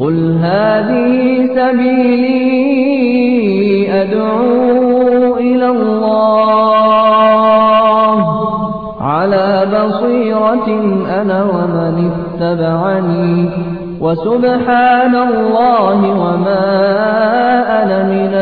قل هذه سبيلي أدعو إلى الله على بصيرة أنا ومن اتبعني وسبحان الله وما أنا من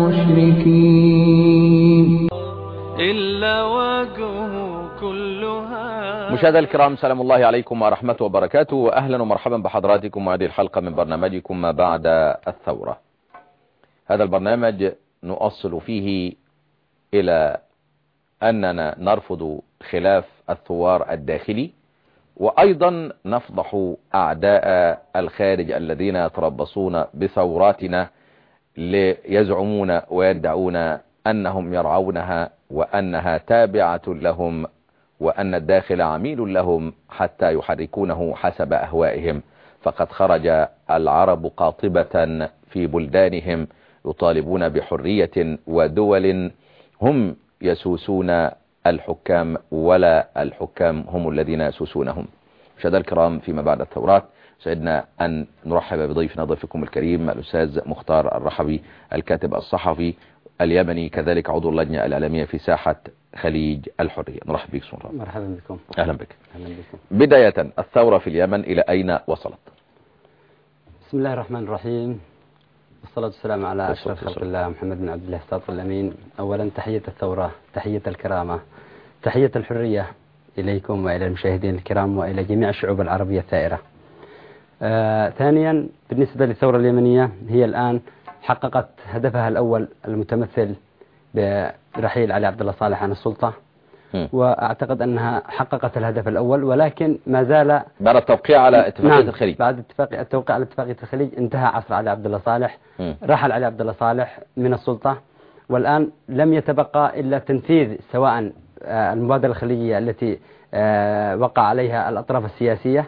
المشركين إلا وجهه كلها. مشاهدينا الكرام، سلام الله عليكم ورحمته وبركاته، وأهلا ومرحبا بحضراتكم وهذه الحلقة من برنامجكم ما بعد الثورة. هذا البرنامج نؤصل فيه إلى أننا نرفض خلاف الثوار الداخلي، وأيضا نفضح أعداء الخارج الذين يتربصون بثوراتنا ليزعمون ويدعون أنهم يرعونها وأنها تابعة لهم وأن الداخل عميل لهم حتى يحركونه حسب أهوائهم. فقد خرج العرب قاطبة في بلدانهم يطالبون بحرية، ودول هم يسوسون الحكام ولا الحكام هم الذين يسوسونهم. مشاهدينا الكرام، فيما بعد الثورات سعدنا أن نرحب بضيفنا ضيفكم الكريم الأستاذ مختار الرحبي، الكاتب الصحفي اليمني، كذلك عضو اللجنة الإعلامية في ساحة خليج الحرية. نرحب بك سمرا. مرحبا بكم. أهلا بك. أهلا بكم. بداية، الثورة في اليمن إلى أين وصلت؟ بسم الله الرحمن الرحيم، والصلاة والسلام على أشرف خلق الله محمد بن عبد الله الصادق الأمين. أولا تحية الثورة، تحية الكرامة، تحية الحرية إليكم وإلى المشاهدين الكرام وإلى جميع الشعوب العربية الثائرة. ثانيا، بالنسبة للثورة اليمنية، هي الآن حققت هدفها الأول المتمثل برحيل علي عبد الله صالح عن السلطة، وأعتقد أنها حققت الهدف الأول، ولكن ما زال بعد التوقيع على اتفاقية الخليج. بعد التوقيع على اتفاقية الخليج انتهى عصر علي عبد الله صالح، رحل علي عبد الله صالح من السلطة، والآن لم يتبقى إلا تنفيذ سواء المبادرة الخليجية التي وقع عليها الأطراف السياسية،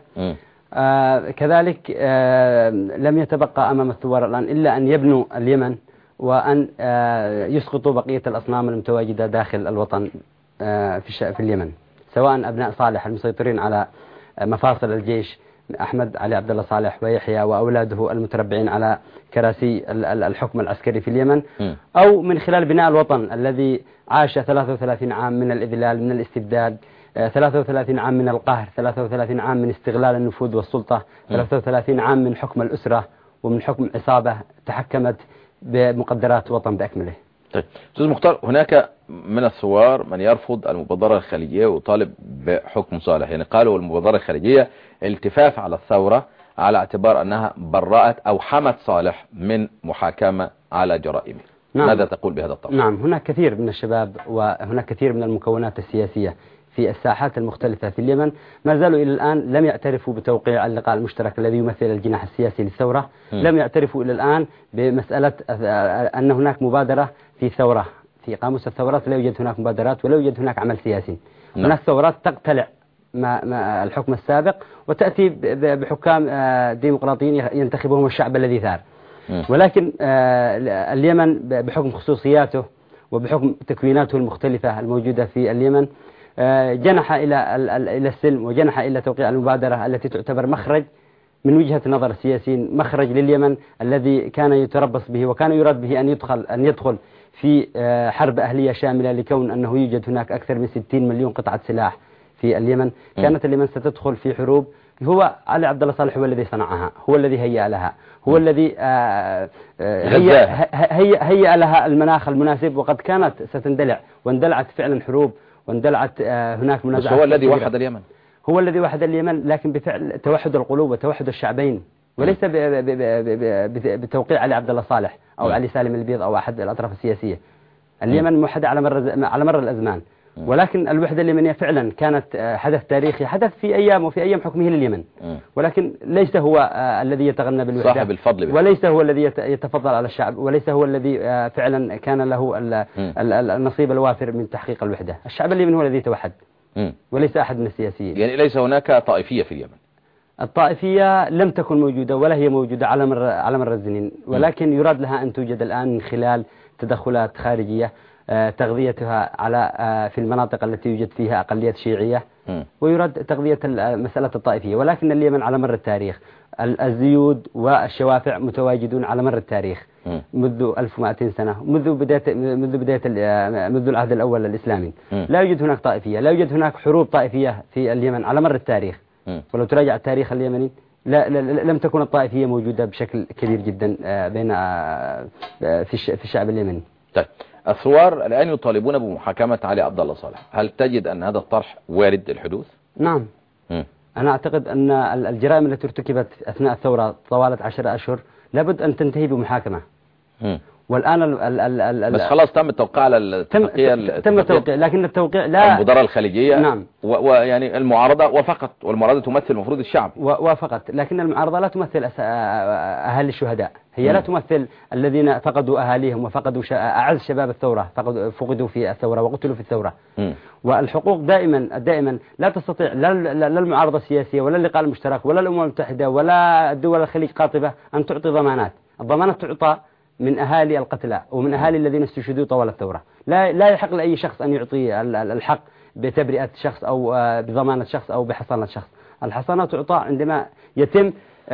كذلك لم يتبقى أمام الثوار الآن إلا أن يبنوا اليمن وأن يسقطوا بقية الأصنام المتواجدة داخل الوطن في اليمن، سواء أبناء صالح المسيطرين على مفاصل الجيش أحمد علي عبد الله صالح ويحيى وأولاده المتربعين على كراسي الحكم العسكري في اليمن، أو من خلال بناء الوطن الذي عاش 33 عام من الإذلال، من الاستبداد، 33 عام من القهر، 33 عام من استغلال النفوذ والسلطة، 33 عام من حكم الأسرة ومن حكم عصابة تحكمت بمقدرات وطن بأكمله. طيب أستاذ مختار، هناك من الثوار من يرفض المبادرة الخليجية ويطالب بحكم صالح، يعني قالوا المبادرة الخليجية التفاف على الثورة على اعتبار أنها برأت أو حمت صالح من محاكمة على جرائمه. نعم. ماذا تقول بهذا الطرح؟ نعم، هناك كثير من الشباب وهناك كثير من المكونات السياسية في الساحات المختلفة في اليمن ما زالوا إلى الآن لم يعترفوا بتوقيع اللقاء المشترك الذي يمثل الجناح السياسي للثورة. لم يعترفوا إلى الآن بمسألة أن هناك مبادرة في ثورة. في قاموس الثورات لا يوجد هناك مبادرات ولا يوجد هناك عمل سياسي. هناك ثورات تقتلع ما الحكم السابق وتأتي بحكام ديمقراطيين ينتخبهم الشعب الذي ثار. ولكن اليمن بحكم خصوصياته وبحكم تكويناته المختلفة الموجودة في اليمن جنح إلى السلم، وجنح إلى توقيع المبادرة التي تعتبر مخرج من وجهة نظر السياسيين، مخرج لليمن الذي كان يتربص به وكان يراد به أن يدخل في حرب أهلية شاملة، لكون أنه يوجد هناك أكثر من 60 مليون قطعة سلاح في اليمن. كانت اليمن ستدخل في حروب، هو علي عبد الله صالح هو الذي صنعها، هو الذي هيأ لها، هو الذي هيأ لها المناخ المناسب، وقد كانت ستندلع واندلعت فعلا حروب واندلعت هناك منازعات. هو الذي وحد اليمن، هو الذي وحد اليمن، لكن بفعل توحد القلوب وتوحد الشعبين، وليس بتوقيع علي عبد الله صالح أو علي سالم البيض أو أحد الأطراف السياسية. اليمن موحدة على مر الأزمان، ولكن الوحدة اليمنية فعلا كانت حدث تاريخي، حدث في أيام وفي أيام حكمه لليمن، ولكن ليس هو الذي يتغنى بالوحدة، صاحب الفضل، وليس هو الذي يتفضل على الشعب، وليس هو الذي فعلا كان له النصيب الوافر من تحقيق الوحدة. الشعب اليمني هو الذي توحد، وليس أحد من السياسيين. يعني ليس هناك طائفية في اليمن. الطائفية لم تكن موجودة ولا هي موجودة على مر السنين، ولكن يراد لها أن توجد الآن من خلال تدخلات خارجية تغذيتها على في المناطق التي يوجد فيها أقليات شيعية ويراد تقضية مسألة الطائفية. ولكن اليمن على مر التاريخ الزيود والشوافع متواجدون على مر التاريخ منذ 1200 سنة، منذ العهد الأول الإسلامي. لا يوجد هناك طائفية، لا يوجد هناك حروب طائفية في اليمن على مر التاريخ. ولو تراجع التاريخ اليمني لم تكن الطائفية موجودة بشكل كبير جدا بين في الشعب اليمني. طيب الثوار الآن يطالبون بمحاكمة علي عبد الله صالح، هل تجد أن هذا الطرح وارد الحدوث؟ نعم. أنا أعتقد أن الجرائم التي ارتكبت أثناء الثورة طوالة 10 أشهر لابد أن تنتهي بمحاكمة. والآن بس خلاص تم التوقيع على الاتفاقية، تم التوقيع، لكن التوقيع لا المبادرة الخليجية. نعم. ويعني المعارضة وفقط، والمعارضة تمثل المفروض الشعب وفقط، لكن المعارضة لا تمثل أهالي الشهداء، هي لا تمثل الذين فقدوا أهاليهم وفقدوا أعز شباب الثورة، فقدوا في الثورة وقتلوا في الثورة. والحقوق دائما لا تستطيع لا المعارضة السياسية ولا اللقاء المشترك ولا الأمم المتحدة ولا الدول الخليج قاطبة أن تعطي ضمانات. الضمانات تعطى من أهالي القتلى ومن أهالي الذين استشهدوا طوال الثورة. لا يحق لأي شخص أن يعطي الحق بتبرئة شخص أو بضمانة شخص أو بحصانة شخص. الحصانة تعطى عندما يكون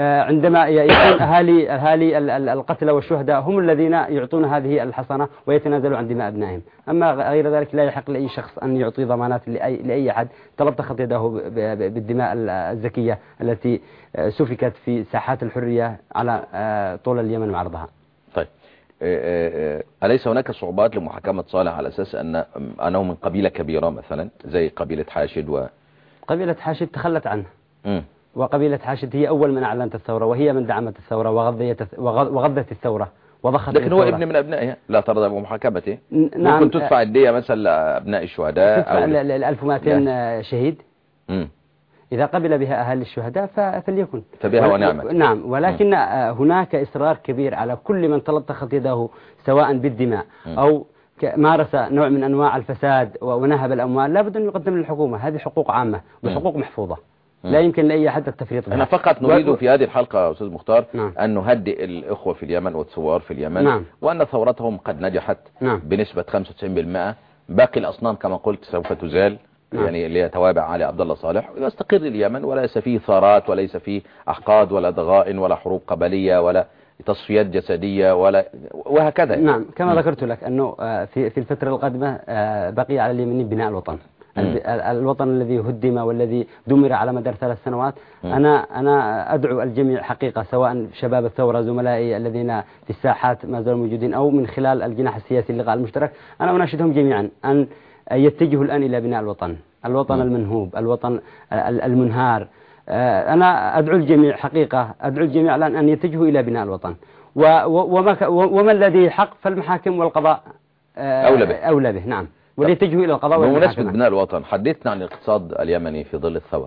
أهالي القتلى والشهداء هم الذين يعطون هذه الحصانة ويتنازلوا عن دماء أبنائهم. أما غير ذلك لا يحق لأي شخص أن يعطي ضمانات لأي أحد تلطخت يده بالدماء الزكية التي سفكت في ساحات الحرية على طول اليمن وعرضها. طيب أليس هناك صعوبات لمحاكمة صالح على أساس أنه من قبيلة كبيرة مثلا زي قبيلة حاشد قبيلة حاشد تخلت عنه. وقبيلة حاشد هي أول من أعلنت الثورة وهي من دعمت الثورة وغذت الثورة وضخت. لكن هو ابن من أبنائها لا ترضى بمحاكمته. نعم. ممكن تدفع الدية مثلا لأبناء الشهداء تدفع 1200 شهيد. إذا قبل بها أهل الشهداء فليكن فبها ونعمة. نعم. ولكن هناك إصرار كبير على كل من تلطخت يده سواء بالدماء أو مارس نوع من أنواع الفساد ونهب الأموال لابد أن يقدم للحكومة. هذه حقوق عامة وحقوق محفوظة لا يمكن لأي أحد التفريط بها. أنا فقط نريد في هذه الحلقة أستاذ مختار أن نهدئ الإخوة في اليمن والثوار في اليمن وأن ثورتهم قد نجحت بنسبة 95%. باقي الأصنام كما قلت سوف تزال يعني اللي توابع علي عبد الله صالح ويستقر اليمن وليس فيه ثارات وليس فيه أحقاد ولا ضغائن ولا حروب قبلية ولا تصفيات جسدية وهكذا. نعم. كما ذكرت لك أنه في الفترة القادمة بقي على اليمنيين بناء الوطن. الوطن الذي هدم والذي دمر على مدار 3 سنوات. أنا أدعو الجميع حقيقة سواء شباب الثورة زملائي الذين في الساحات ما زالوا موجودين أو من خلال الجناح السياسي اللقاء المشترك، أنا أناشدهم جميعا أن يتجهوا الآن إلى بناء الوطن المنهوب، الوطن المنهار. أنا أدعو الجميع حقيقة، أدعو الجميع الآن أن يتجهوا إلى بناء الوطن وما الذي حق فالمحاكم والقضاء أولى به. نعم. وليتجهوا إلى القضاء والمحاكمة. بمناسبة بناء الوطن حدثنا عن الاقتصاد اليمني في ظل الثورة.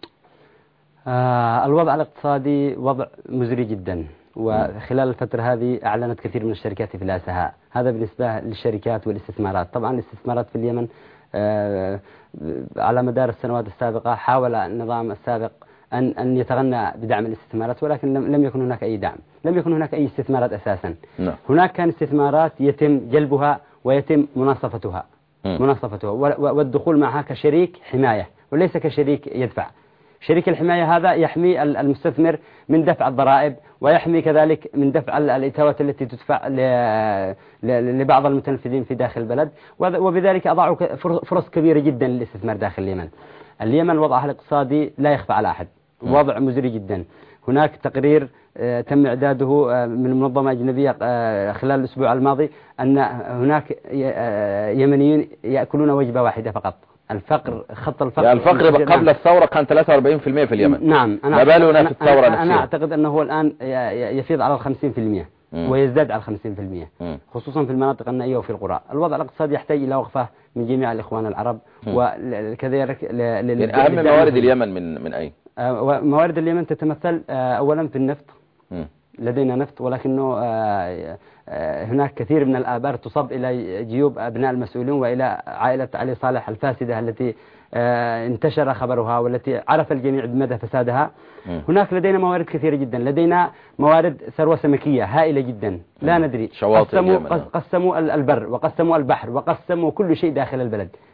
الوضع الاقتصادي وضع مزري جدا، وخلال الفترة هذه أعلنت كثير من الشركات إفلاسها. هذا بالنسبة للشركات والاستثمارات. طبعا الاستثمارات في اليمن على مدار السنوات السابقة حاول النظام السابق أن يتغنى بدعم الاستثمارات، ولكن لم يكن هناك أي دعم، لم يكن هناك أي استثمارات أساسا. هناك كان استثمارات يتم جلبها ويتم مناصفتها والدخول معها كشريك حماية وليس كشريك يدفع. شريك الحماية هذا يحمي المستثمر من دفع الضرائب ويحمي كذلك من دفع الإتاوات التي تدفع لبعض المتنفذين في داخل البلد، وبذلك أضعوا فرص كبيرة جدا للاستثمار داخل اليمن. اليمن وضعها الاقتصادي لا يخفى على أحد، وضع مزري جدا. هناك تقرير تم إعداده من منظمة أجنبية خلال الأسبوع الماضي أن هناك يمنيين يأكلون وجبة واحدة فقط. خط الفقر يعني الفقر قبل الثورة كان 43% في اليمن. نعم. ما بالنا في الثورة نفسها. أنا أعتقد أنه الآن يفيض على 50% ويزداد على 50%، خصوصا في المناطق النائية وفي القرى. الوضع الاقتصادي يحتاج إلى وقفة من جميع الإخوان العرب وكذلك يعني أهم موارد اليمن من أين؟ موارد اليمن تتمثل أولا في النفط. لدينا نفط، ولكنه هناك كثير من الآبار تصب إلى جيوب أبناء المسؤولين وإلى عائلة علي صالح الفاسدة التي انتشر خبرها والتي عرف الجميع بمدى فسادها. هناك لدينا موارد كثيرة جدا، لدينا موارد ثروة سمكية هائلة جدا لا ندري. قسموا البر وقسموا البحر وقسموا كل شيء داخل البلد.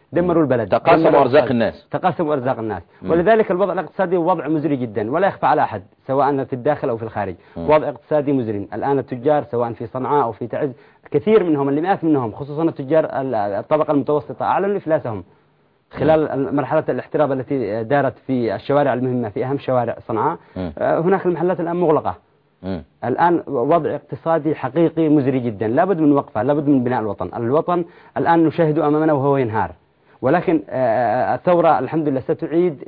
دمروا البلد، تقاسموا أرزاق الناس، تقاسموا أرزاق الناس. ولذلك الوضع الاقتصادي وضع مزري جدا ولا يخفى على أحد سواء في الداخل أو في الخارج. وضع اقتصادي مزري. الآن التجار سواء في صنعاء أو في تعز كثير منهم اللي مئات منهم خصوصا التجار الطبقة المتوسطة أعلنوا إفلاسهم خلال مرحلة الاحتراب التي دارت في الشوارع المهمة في أهم شوارع صنعاء. هناك المحلات الآن مغلقة. الآن وضع اقتصادي حقيقي مزري جدا، لابد من وقفه، لابد من بناء الوطن الآن نشاهده أمامنا وهو ينهار. ولكن الثورة الحمد لله ستعيد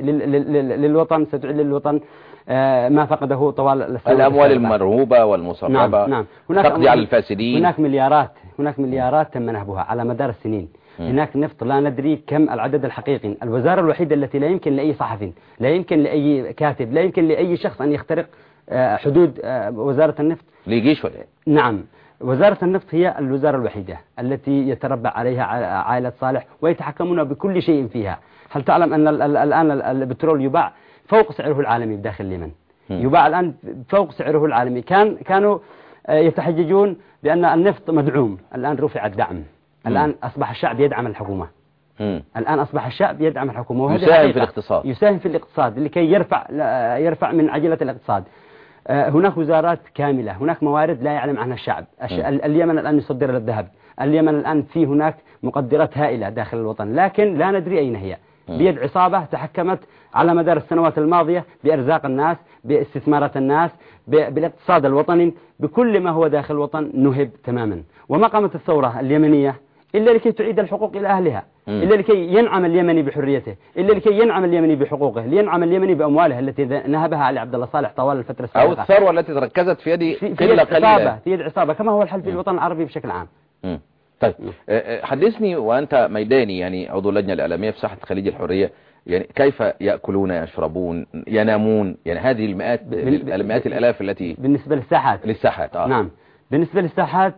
للوطن ما فقده طوال السنوات الأموال المرهوبة والمسربة. نعم. تقضي على الفاسدين. هناك مليارات تم نهبها على مدار السنين. هناك نفط لا ندري كم العدد الحقيقي. الوزارة الوحيدة التي لا يمكن لأي صحفي، لا يمكن لأي كاتب، لا يمكن لأي شخص أن يخترق حدود وزارة النفط. ليجيش ولا؟ نعم. وزارة النفط هي الوزارة الوحيدة التي يتربع عليها عائلة صالح ويتحكمون بكل شيء فيها. هل تعلم أن الآن البترول يباع فوق سعره العالمي بداخل اليمن؟ يباع الآن فوق سعره العالمي. كانوا يتحججون بأن النفط مدعوم، الآن رفع الدعم. الآن أصبح الشعب يدعم الحكومة. الآن أصبح الشعب يدعم الحكومة، يساهم في الاقتصاد، يساهم في الاقتصاد لكي يرفع من عجلة الاقتصاد. هناك وزارات كاملة، هناك موارد لا يعلم عنها الشعب. اليمن الآن يصدر الذهب، اليمن الآن في هناك مقدرات هائلة داخل الوطن، لكن لا ندري أين هي. بيد عصابة تحكمت على مدار السنوات الماضية بأرزاق الناس، باستثمارات الناس، بالاقتصاد الوطني، بكل ما هو داخل الوطن نهب تماما. وما قامت الثورة اليمنية إلا لكي تعيد الحقوق إلى أهلها، إلا لكي ينعم اليمني بحريته، إلا لكي ينعم اليمني بحقوقه، لينعم اليمني بأمواله التي نهبها علي عبد الله صالح طوال الفترة السابقة، أو الثروة التي تركزت في يد قلة قليلة، في يد عصابة، كما هو الحال في الوطن العربي بشكل عام. طيب حدثني وأنت ميداني، يعني عضو اللجنة الإعلامية في ساحة خليج الحرية، يعني كيف يأكلون يشربون ينامون، يعني هذه المئات الآلاف التي بالنسبة للساحات نعم. بالنسبة للساحات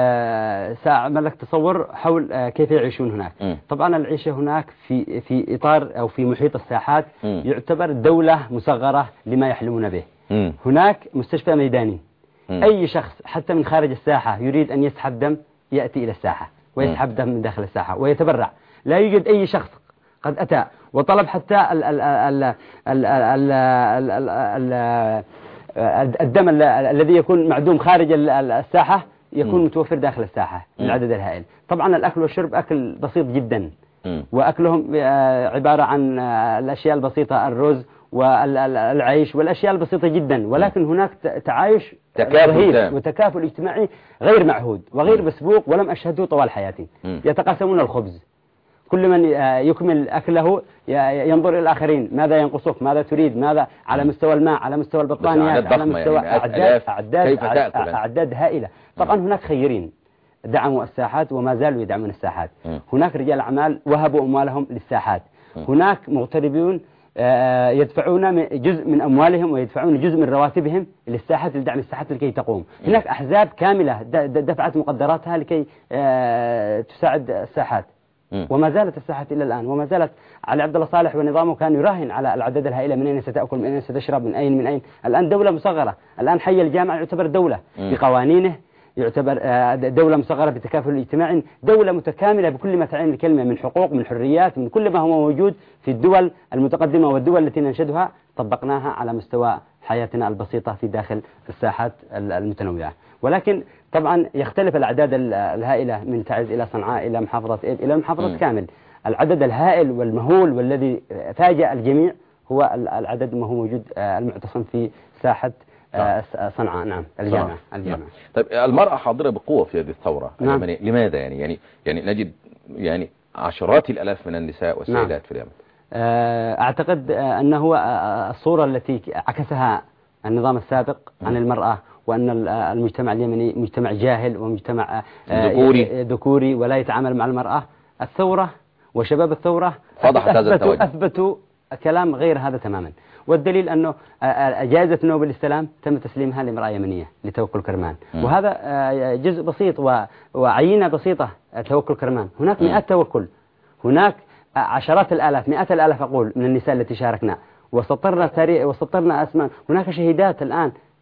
سأعمل لك تصور حول كيف يعيشون هناك. طبعا العيشة هناك في إطار أو في محيط الساحات يعتبر دولة مصغرة لما يحلمون به. هناك مستشفى ميداني، أي شخص حتى من خارج الساحة يريد أن يسحب دم يأتي إلى الساحة ويسحب دم من داخل الساحة ويتبرع. لا يوجد أي شخص قد أتى وطلب حتى الدم الذي يكون معدوم خارج الساحة يكون متوفر داخل الساحة العدد الهائل. طبعا الأكل والشرب أكل بسيط جدا، وأكلهم عبارة عن الأشياء البسيطة، الرز والعيش والأشياء البسيطة جدا، ولكن هناك تعايش رهيب وتكافل اجتماعي غير معهود وغير مسبوق ولم أشهده طوال حياتي. يتقاسمون الخبز، كل من يكمل أكله ينظر إلى الآخرين، ماذا ينقصك، ماذا تريد، ماذا على مستوى الماء، على مستوى البطانيات، على مستوى أعداد هائلة. طبعا هناك خيرين دعموا الساحات وما زالوا يدعمون الساحات. هناك رجال أعمال وهبوا أموالهم للساحات، هناك مغتربون يدفعون جزء من أموالهم ويدفعون جزء من رواتبهم للساحات لدعم الساحات لكي تقوم. هناك أحزاب كاملة دفعت مقدراتها لكي تساعد الساحات، وما زالت الساحات إلى الآن، وما زالت علي عبد الله صالح ونظامه كان يراهن على الأعداد الهائلة، من أين ستأكل، من أين ستشرب، من أين. الآن دولة مصغرة، الآن حي الجامعة يعتبر دولة بقوانينه، يعتبر دولة مصغرة بتكافل اجتماعي، دولة متكاملة بكل ما تعني الكلمة من حقوق، من حريات، من كل ما هو موجود في الدول المتقدمة والدول التي ننشدها طبقناها على مستوى حياتنا البسيطة في داخل الساحات المتنوعة. ولكن طبعا يختلف الأعداد الهائلة من تعز إلى صنعاء إلى محافظة إيد إلى محافظة كامل. العدد الهائل والمهول والذي فاجأ الجميع هو العدد ما هو موجود المعتصم في ساحة صنعاء. نعم الجامعة. طيب المرأة حاضرة بقوة في هذه الثورة. نعم. لماذا يعني نجد يعني عشرات الآلاف من النساء والسيدات. نعم. في اليمن. أعتقد أنه الصورة التي عكسها النظام السابق عن المرأة، وأن المجتمع اليمني مجتمع جاهل ومجتمع ذكوري ولا يتعامل مع المرأة. الثورة وشباب الثورة أثبتوا كلام غير هذا تماما. والدليل أنه جائزة نوبل للسلام تم تسليمها لامرأة يمنية لتوكل كرمان، وهذا جزء بسيط وعينة بسيطة. توكل كرمان هناك مئات توكل، هناك عشرات الآلاف، مئات الآلاف أقول من النساء التي شاركنا، وسطرنا أسماء. هناك شهيدات الآن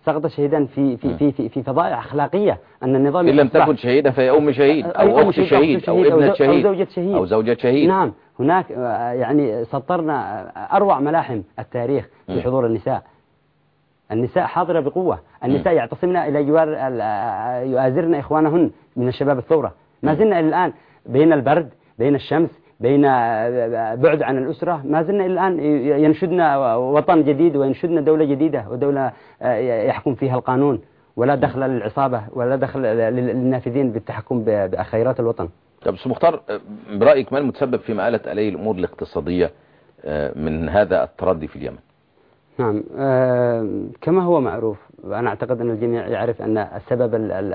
سقط شهيدا في فضائع أخلاقية، أن النظام إن لم تكن شهيدة فهي أم شهيد أو أخت شهيد أو ابنة شهيد أو زوجة شهيد. نعم، هناك يعني سطرنا أروع ملاحم التاريخ بحضور النساء. النساء حاضرة بقوة، النساء يعتصمن إلى جوار يؤازرن إخوانهن من الشباب الثورة. ما زلنا إلى الآن بين البرد، بين الشمس، بين بعد عن الأسرة، ما زلنا إلى الآن ينشدنا وطن جديد وينشدنا دولة جديدة ودولة يحكم فيها القانون، ولا دخل للعصابة ولا دخل للنافذين بالتحكم بخيرات الوطن. طب أستاذ مختار، برأيك ما المتسبب في مآلة آلي الأمور الاقتصادية من هذا التردي في اليمن؟ نعم، كما هو معروف، وأنا أعتقد أن الجميع يعرف أن السبب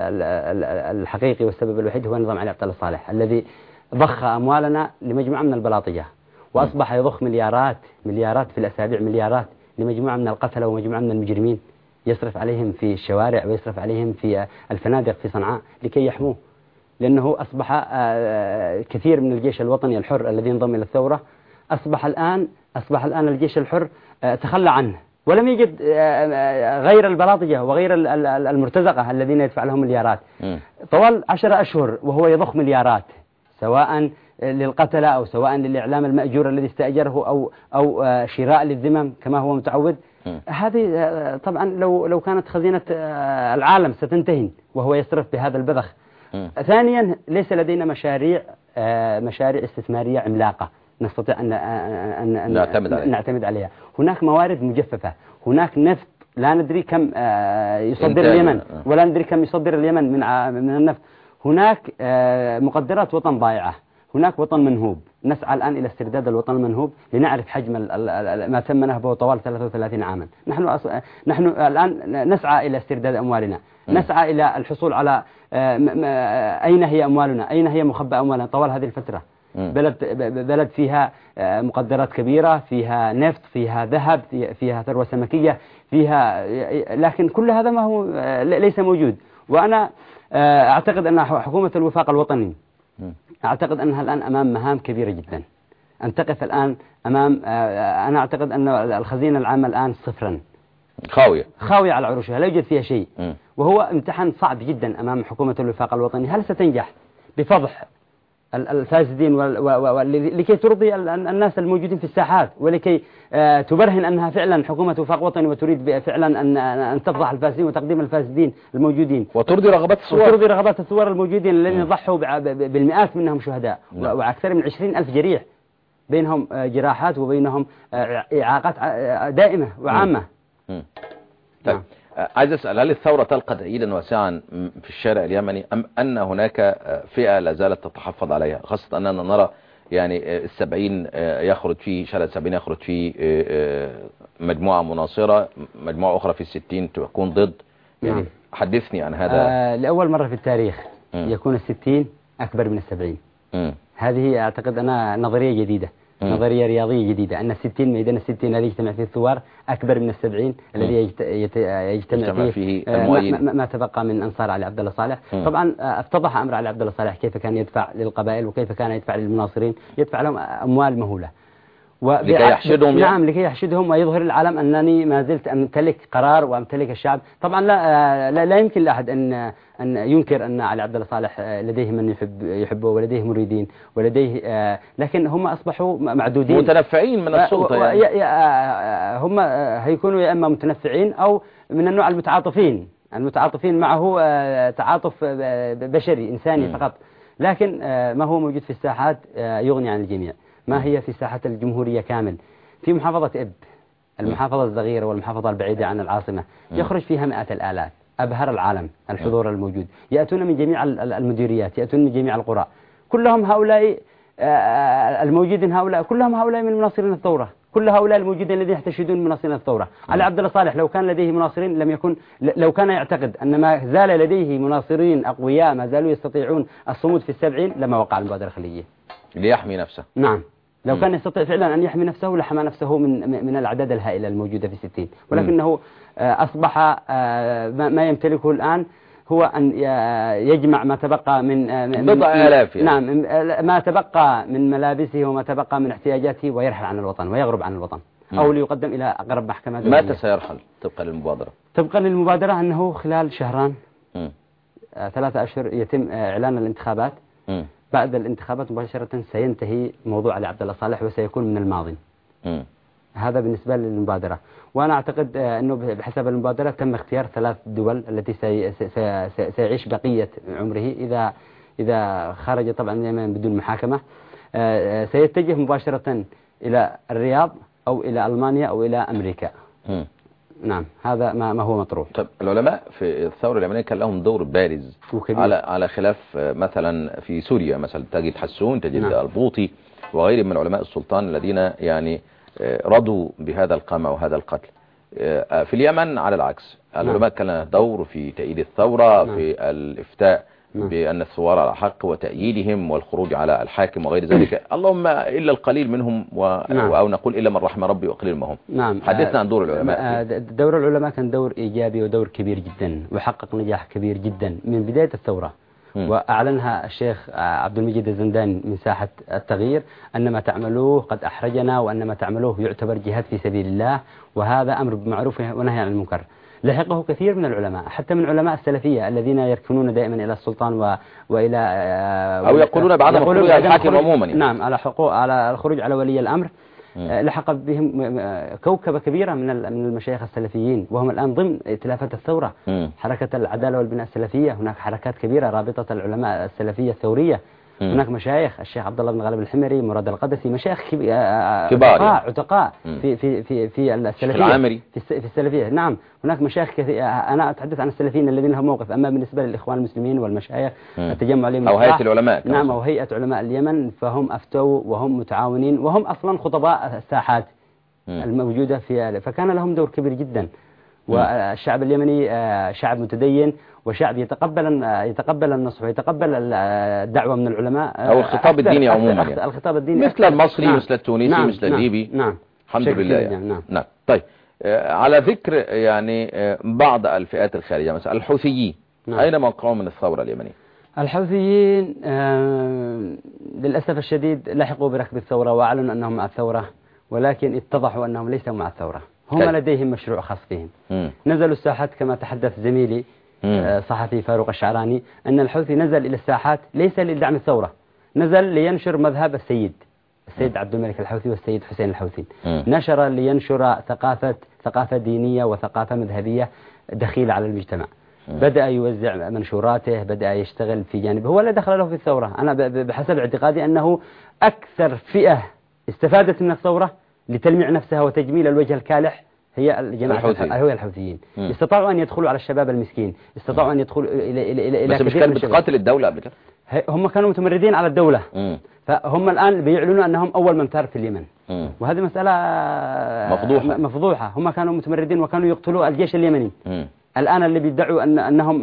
الحقيقي والسبب الوحيد هو نظام علي عبد الله صالح، الذي ضخ أموالنا لمجموعة من البلاطجة، وأصبح يضخ مليارات في الأسابيع، مليارات لمجموعة من القتلة ومجموعة من المجرمين، يصرف عليهم في الشوارع ويصرف عليهم في الفنادق في صنعاء لكي يحموه، لأنه أصبح كثير من الجيش الوطني الحر الذي انضم إلى الثورة أصبح الآن الجيش الحر تخلى عنه، ولم يجد غير البلاطجة وغير المرتزقة الذين يدفع لهم مليارات طوال 10 أشهر، وهو يضخ مليارات سواء للقتلة أو سواء للإعلام المأجور الذي استأجره أو شراء للذمم كما هو متعود. هذه طبعا لو كانت خزينة العالم ستنتهي وهو يصرف بهذا البذخ. ثانيا، ليس لدينا مشاريع استثمارية عملاقة نستطيع أن نعتمد عليها. هناك موارد مجففة، هناك نفط لا ندري كم يصدر اليمن ولا ندري كم يصدر اليمن من النفط، هناك مقدرات وطن ضائعة، هناك وطن منهوب. نسعى الآن إلى استرداد الوطن المنهوب لنعرف حجم ما تم نهبه طوال 33 عاما. نحن الآن نسعى إلى استرداد أموالنا، نسعى إلى الحصول على أين هي أموالنا، أين هي مخبأ أموالنا طوال هذه الفترة. بلد فيها مقدرات كبيرة، فيها نفط، فيها ذهب، فيها ثروة سمكية، لكن كل هذا ما هو ليس موجود. وأنا أعتقد أن حكومة الوفاق الوطني أعتقد أنها الآن أمام مهام كبيرة جدا، أن تقف الآن أمام أنا أعتقد أن الخزينة العامة الآن صفرا، خاوية على عروشها، لا يوجد فيها شيء، وهو امتحان صعب جدا أمام حكومة الوفاق الوطني. هل ستنجح بفضح الفاسدين لكي ترضي الناس الموجودين في الساحات، ولكي تبرهن أنها فعلا حكومة وفاق وطني وتريد فعلا أن تفضح الفاسدين وتقديم الفاسدين الموجودين وترضي رغبات الثوار الموجودين الذين ضحوا بالمئات منهم شهداء وأكثر من 20,000 جريح، بينهم جراحات وبينهم إعاقات دائمة وعامة. طيب، عايز أسأل، هل الثورة تلقى تأييدا واسعا في الشارع اليمني أم أن هناك فئة لا زالت تتحفظ عليها، خاصة أننا نرى يعني 70 يخرج فيه شارع 70 يخرج فيه مجموعة مناصرة، مجموعة أخرى في 60 تكون ضد، يعني حدثني عن هذا. لأول مرة في التاريخ يكون 60 أكبر من 70. هذه أعتقد أنها نظرية جديدة، نظرية رياضية جديدة، أن 60 ميدان 60 الذي يجتمع فيه الثوار أكبر من 70 الذي يجتمع فيه ما تبقى من أنصار علي عبد الله صالح. طبعا افتضح أمر علي عبد الله صالح، كيف كان يدفع للقبائل وكيف كان يدفع للمناصرين، يدفع لهم أموال مهولة لكي يحشدهم. نعم، لكي يحشدهم ويظهر العالم أنني ما زلت أمتلك قرار وأمتلك الشعب. طبعا لا يمكن لأحد أن ينكر أن علي عبد الله صالح لديه من يحبه ولديه مريدين ولديه، لكن هم أصبحوا معدودين، متنفعين من السلطة. هم هيكونوا يا إما متنفعين أو من النوع المتعاطفين معه تعاطف بشري إنساني فقط، لكن ما هو موجود في الساحات يغني عن الجميع. ما هي في ساحة الجمهورية كامل، في محافظة إب، المحافظة الصغيرة والمحافظة البعيدة عن العاصمة، يخرج فيها مئات الآلاف، أبهر العالم الحضور الموجود، يأتون من جميع المديريات، يأتون من جميع القرى، كلهم هؤلاء الموجودين، كلهم هؤلاء من مناصرين الثورة، كل هؤلاء الموجودين الذين يحتشدون من مناصرين الثورة. علي عبد الله صالح لو كان لديه مناصرين لو كان يعتقد أن ما زال لديه مناصرين أقوياء ما زالوا يستطيعون الصمود في 70 لما وقع المبادرة الخليجية ليحمي نفسه. نعم، لو كان يستطيع فعلا أن يحمي نفسه لحمى نفسه من الأعداد الهائلة الموجودة في 60، ولكنه أصبح ما يمتلكه الآن هو أن يجمع ما تبقى من بضع آلاف يعني. نعم، ما تبقى من ملابسه وما تبقى من احتياجاته ويرحل عن الوطن ويغرب عن الوطن، أو ليقدم إلى أقرب محكمة دولية. متى سيرحل طبقا للمبادرة؟ طبقا للمبادرة أنه خلال شهران 3 أشهر يتم إعلان الانتخابات. بعد الانتخابات مباشرة سينتهي موضوع علي عبد الله صالح وسيكون من الماضي. هذا بالنسبة للمبادرة. وأنا أعتقد أنه بحسب المبادرة تم اختيار 3 دول التي سيعيش بقية عمره إذا خرج طبعا اليمن بدون محاكمة. سيتجه مباشرة إلى الرياض أو إلى ألمانيا أو إلى أمريكا. نعم هذا ما هو مطروح. طب العلماء في الثورة اليمنية كان لهم دور بارز على خلاف مثلا في سوريا، مثلا تجد حسون، تجد البوطي وغيرهم من علماء السلطان الذين يعني رضوا بهذا القمع وهذا القتل. في اليمن على العكس، العلماء كان لهم دور في تأييد الثورة، في الإفتاء بأن الثوار على حق وتأييدهم والخروج على الحاكم وغير ذلك. اللهم إلا القليل منهم أو نقول إلا من رحم ربي وقليل ما هم. حدثنا عن دور العلماء. دور العلماء كان دور إيجابي ودور كبير جدا، وحقق نجاح كبير جدا من بداية الثورة. وأعلنها الشيخ عبد المجيد الزنداني من ساحة التغيير أن ما تعملوه قد أحرجنا، وأن ما تعملوه يعتبر جهاد في سبيل الله، وهذا أمر بالمعروف ونهي عن المنكر. لحقه كثير من العلماء حتى من علماء السلفية الذين يركنون دائما إلى السلطان وإلى أو يقولون بعدم الخروج على الحاكم عموما يعني. نعم على الخروج على ولي الأمر. لحق بهم كوكبة كبيرة من المشايخ السلفيين، وهم الآن ضمن ائتلافات الثورة. حركة العدالة والبناء السلفية، هناك حركات كبيرة رابطة العلماء السلفية الثورية. هناك مشايخ، الشيخ عبد الله بن غالب الحمري، مراد القدسي، مشايخ كبار عتقاء في السلفية العامري في السلفية. نعم هناك مشايخ كثير. أنا أتحدث عن السلفيين الذين لهم موقف. أما بالنسبة للإخوان المسلمين والمشايخ التجمع اليمني أو هيئة العلماء، نعم أو هيئة علماء اليمن، فهم أفتوا وهم متعاونين، وهم أصلا خطباء الساحات الموجودة فكان لهم دور كبير جدا. والشعب اليمني شعب متدين، وشعب يتقبل النصح ويتقبل الدعوة من العلماء أو الخطاب الديني عموما يعني. الخطاب الديني مثل المصري، مثل التونسي، مثل الليبي. الحمد لله يعني. نعم. طيب على ذكر يعني بعض الفئات الخارجية، مثلا الحوثيين، أين موقعهم من الثورة اليمنية؟ الحوثيين للأسف الشديد لحقوا بركب الثورة وأعلنوا أنهم مع الثورة، ولكن اتضحوا أنهم ليسوا مع الثورة. هم لديهم مشروع خاص بهم. نزلوا الساحات كما تحدث زميلي صحفي فاروق الشعراني أن الحوثي نزل إلى الساحات ليس لدعم الثورة، نزل لينشر مذهب السيد عبد الملك الحوثي والسيد حسين الحوثي. نشر لينشر ثقافة دينية وثقافة مذهبية دخيلة على المجتمع. بدأ يوزع منشوراته، بدأ يشتغل في جانبه، هو لا دخل له في الثورة. أنا بحسب اعتقادي أنه أكثر فئة استفادت من الثورة لتلميع نفسها وتجميل الوجه الكالح هي الحوثيين. استطاعوا أن يدخلوا على الشباب المسكين، استطاعوا أن يدخلوا إلى بس مش كانت بتقاتل الدولة قبل كده؟ هم كانوا متمردين على الدولة. فهم الآن بيعلنوا أنهم أول من ثار في اليمن. وهذه مسألة مفضوحة. هم كانوا متمردين وكانوا يقتلوا الجيش اليمني. الآن اللي بيدعوا أنهم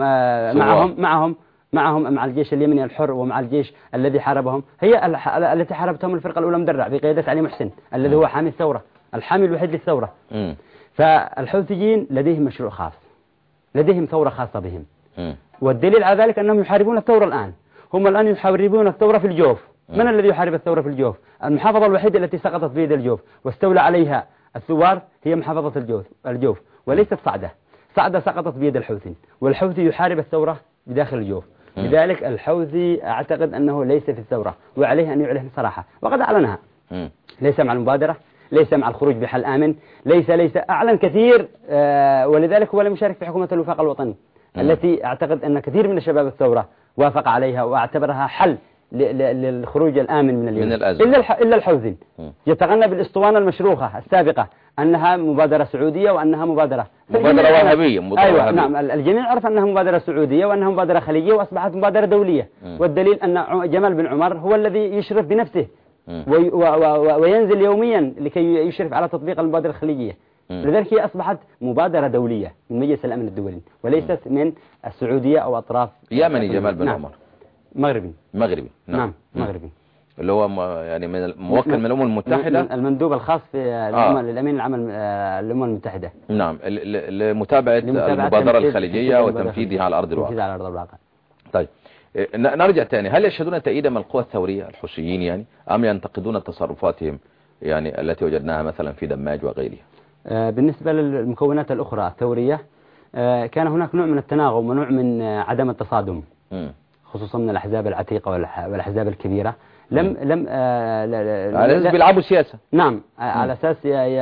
معهم مع الجيش اليمني الحر ومع الجيش الذي حاربهم، هي التي حاربتهم الفرقة الأولى مدرع بقيادة علي محسن الذي هو حامي الثورة، الحامي الوحيد للثورة. فالحوثيين لديهم مشروع خاص، لديهم ثورة خاصة بهم. والدليل على ذلك أنهم يحاربون الثورة الآن. هم الآن يحاربون الثورة في الجوف. من الذي يحارب الثورة في الجوف؟ المحافظة الوحيدة التي سقطت بيد الجوف واستولى عليها الثوار هي محافظة الجوف وليست صعدة. صعدة سقطت بيد الحوثي، والحوثي يحارب الثورة بداخل الجوف. لذلك الحوثي أعتقد أنه ليس في الثورة، وعليه أن يعلن صراحة، وقد أعلنها. ليس مع المبادرة، ليس مع الخروج بحل آمن، ليس أعلن كثير. ولذلك هو لم يشارك في حكومة الوفاق الوطني التي أعتقد أن كثير من شباب الثورة وافق عليها واعتبرها حل للخروج الآمن من اليمن. إلا الحوثي يتغنى بالاسطوانة المشروخة السابقة أنها مبادرة سعودية وأنها مبادرة وهابية. أيوة نعم، الجميع عرف أنها مبادرة سعودية وأنها مبادرة خليجية وأصبحت مبادرة دولية. والدليل أن جمال بن عمر هو الذي يشرف بنفسه وينزل يوميا لكي يشرف على تطبيق المبادرة الخليجية. لذلك هي أصبحت مبادرة دولية من مجلس الأمن الدولي وليست من السعودية أو أطراف. يمني جمال بن عمر. مغربي. نعم مغربي. اللي هو يعني من موكل من الأمم المتحدة، المندوب الخاص في للأمين العام الأمم المتحدة. نعم، لمتابعة المبادرة الخليجية وتنفيذها على أرض الواقع. طيب نرجع تاني، هل يشهدون تأييدا من القوى الثورية الحوثيين يعني، أم ينتقدون تصرفاتهم يعني التي وجدناها مثلا في دماج وغيرها؟ بالنسبة للمكونات الأخرى الثورية كان هناك نوع من التناغم ونوع من عدم التصادم، خصوصا من الأحزاب العتيقة والأحزاب الكبيرة. لم على أساس بيلعبوا سياسة. نعم، على أساس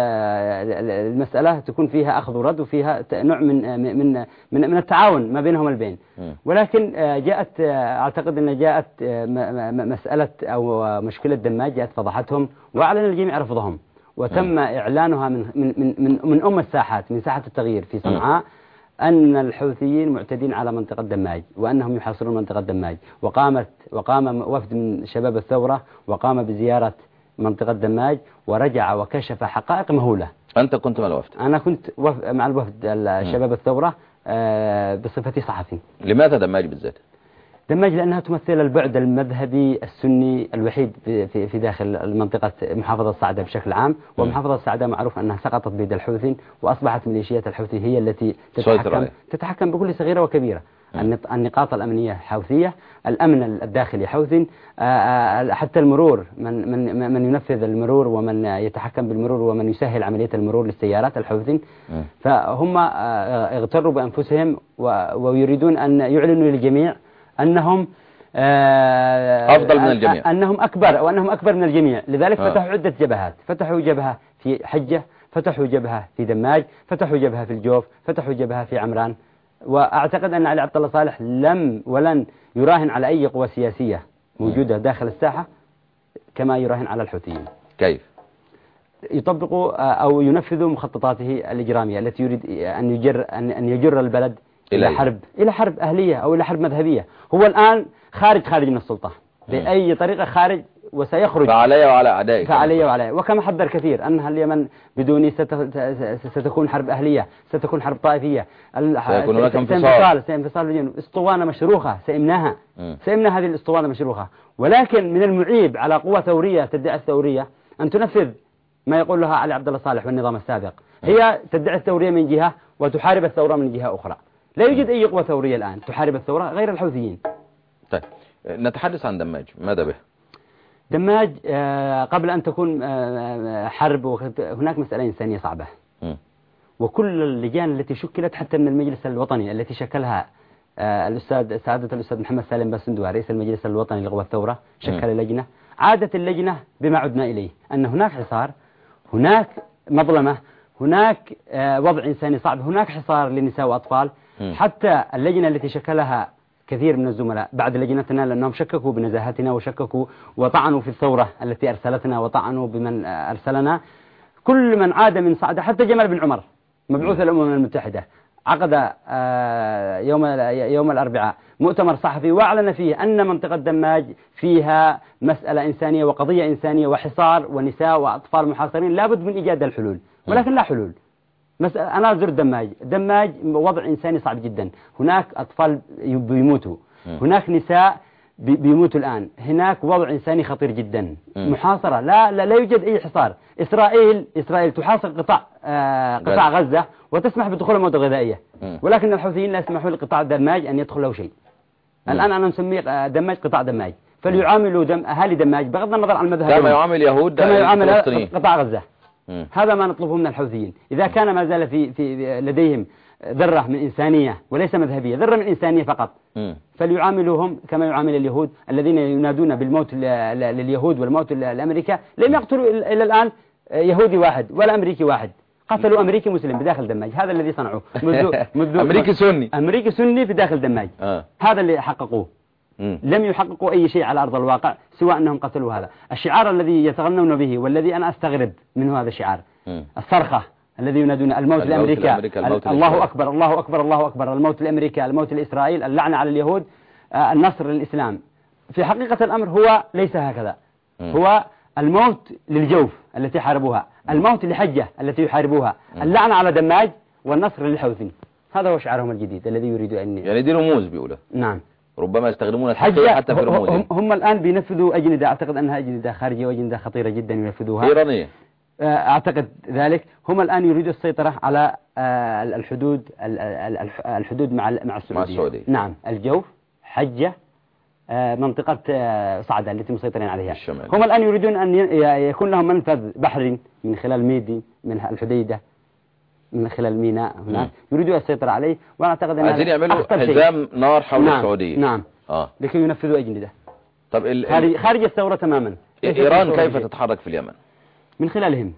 المسألة تكون فيها أخذ ورد وفيها نوع من التعاون ما بينهم البين. ولكن جاءت أعتقد أن جاءت مسألة أو مشكلة دماج، جاءت فضحتهم وأعلن الجميع رفضهم، وتم إعلانها من الساحات، من ساحة التغيير في صنعاء، أن الحوثيين معتدين على منطقة دماج وأنهم يحاصرون منطقة دماج. وقام وفد من شباب الثورة وقام بزيارة منطقة دماج ورجع وكشف حقائق مهولة. أنت كنت مع الوفد؟ أنا كنت مع الوفد شباب الثورة بصفتي صحفي. لماذا دماج بالذات؟ دماج لأنها تمثل البعد المذهبي السني الوحيد في داخل منطقة محافظة صعدة بشكل عام. ومحافظة صعدة معروف أنها سقطت بيد الحوثي، وأصبحت ميليشيات الحوثي هي التي تتحكم بكل صغيرة وكبيرة. النقاط الأمنية حوثية، الأمن الداخلي حوثي، حتى المرور، من ينفذ المرور ومن يتحكم بالمرور ومن يسهل عملية المرور للسيارات الحوثي. فهم اغتروا بأنفسهم ويريدون أن يعلنوا للجميع أنهم أفضل من الجميع، أنهم أكبر وأنهم أكبر من الجميع. لذلك فتحوا عدة جبهات، فتحوا جبهة في حجة، فتحوا جبهة في دماج، فتحوا جبهة في الجوف، فتحوا جبهة في عمران. وأعتقد أن علي عبد الله صالح لم ولن يراهن على أي قوى سياسية موجودة داخل الساحة كما يراهن على الحوثيين. كيف؟ يطبقوا أو ينفذوا مخططاته الإجرامية التي يريد أن يجر البلد إلى حرب أهلية أو إلى حرب مذهبية. هو الآن خارج من السلطة بأي طريقة، خارج وسيخرج. فعلي وعلى أعدائك. فعلي وعلى، وكما حذر كثير أنها اليمن بدوني ستكون حرب أهلية، ستكون حرب طائفية، سيكون هناك انفصال الجنوب، اسطوانة مشروخة سئمناها هذه الاسطوانة مشروخة. ولكن من المعيب على قوة ثورية تدعي الثورية أن تنفذ ما يقول لها علي عبد الله صالح والنظام السابق. هي تدعي الثورية من جهة وتحارب الثورة من جهة أخرى. لا يوجد أي قوة ثورية الآن تحارب الثورة غير الحوثيين. طيب نتحدث عن دماج، ماذا به؟ دماج قبل أن تكون حرب هناك مسألة إنسانية صعبة. وكل اللجان التي شكلت حتى من المجلس الوطني التي شكلها سعادة الأستاذ محمد سالم باسندوى رئيس المجلس الوطني لقوى الثورة، شكل لجنة. عادت اللجنة بما عدنا إليه، أن هناك حصار، هناك مظلمة، هناك وضع إنساني صعب، هناك حصار للنساء وأطفال. حتى اللجنة التي شكلها كثير من الزملاء بعد لجنتنا، لأنهم شككوا بنزاهتنا وشككوا وطعنوا في الثورة التي أرسلتنا وطعنوا بمن أرسلنا. كل من عاد من صعدة، حتى جمال بن عمر مبعوث الأمم المتحدة، عقد يوم الأربعاء مؤتمر صحفي وأعلن فيه أن منطقة دماج فيها مسألة إنسانية وقضية إنسانية وحصار ونساء وأطفال محاصرين، لابد من إيجاد الحلول، ولكن لا حلول. أنا زرت دماج وضع إنساني صعب جدا. هناك أطفال بيموتوا، هناك نساء بيموتوا الآن، هناك وضع إنساني خطير جدا. محاصرة، لا يوجد أي حصار. إسرائيل تحاصر قطاع غزة وتسمح بدخول المواد الغذائية، ولكن الحوثيين لا يسمحوا لقطاع دماج أن يدخل له شيء. الآن أنا نسميه دماج قطاع دماج، فليعاملوا أهالي دماج بغض النظر عن المذهب كما يعامل يهود، كما يعامل قطاع غزة. هذا ما نطلبه من الحوثيين. إذا كان ما زال في لديهم ذرة من إنسانية وليس مذهبية، ذرة من إنسانية فقط، فليعاملوهم كما يعامل اليهود الذين ينادون بالموت لليهود والموت لأمريكا. لم يقتلوا إلى الآن يهودي واحد ولا أمريكي واحد، قتلوا أمريكي مسلم بداخل دماج. هذا الذي صنعوه منذ أمريكي سني في داخل دماج. هذا اللي حققوه. لم يحققوا أي شيء على أرض الواقع سوى أنهم قتلوا هذا. الشعار الذي يتغنون به والذي أنا أستغرب منه هذا الشعار، الصرخة الذي ينادون الموت لأمريكا، الله أكبر الله أكبر الله أكبر، الموت لأمريكا، الموت لإسرائيل، اللعنة على اليهود، النصر للإسلام. في حقيقة الأمر هو ليس هكذا. هو الموت للجوف التي حاربوها، الموت لحجة التي يحاربوها، اللعنة على دماج، والنصر للحوثي. هذا هو شعارهم الجديد الذي يريدوا أن يعني دي رموز بيقولوا. نعم، ربما يستخدمون الحجة حتى في رموزهم. هم الآن بينفذوا أجندة، أعتقد أنها أجندة خارجية وأجندة خطيرة جدا ينفذوها. إيرانية أعتقد ذلك. هم الآن يريدوا السيطرة على الحدود مع السعودية. نعم، الجوف، حجة، منطقة صعدة التي مسيطرين عليها. الشمال. هم الآن يريدون أن يكون لهم منفذ بحري من خلال ميدي من الحديدة، من خلال ميناء هناك يريدوا السيطرة عليه، وأنا أعتقد أن عايزين يعملوا حزام نار حول نعم السعودية. نعم لكي ينفذوا أجندة. طب خارج الثورة تماما. إيران كيف تتحرك في اليمن؟ من خلالهم،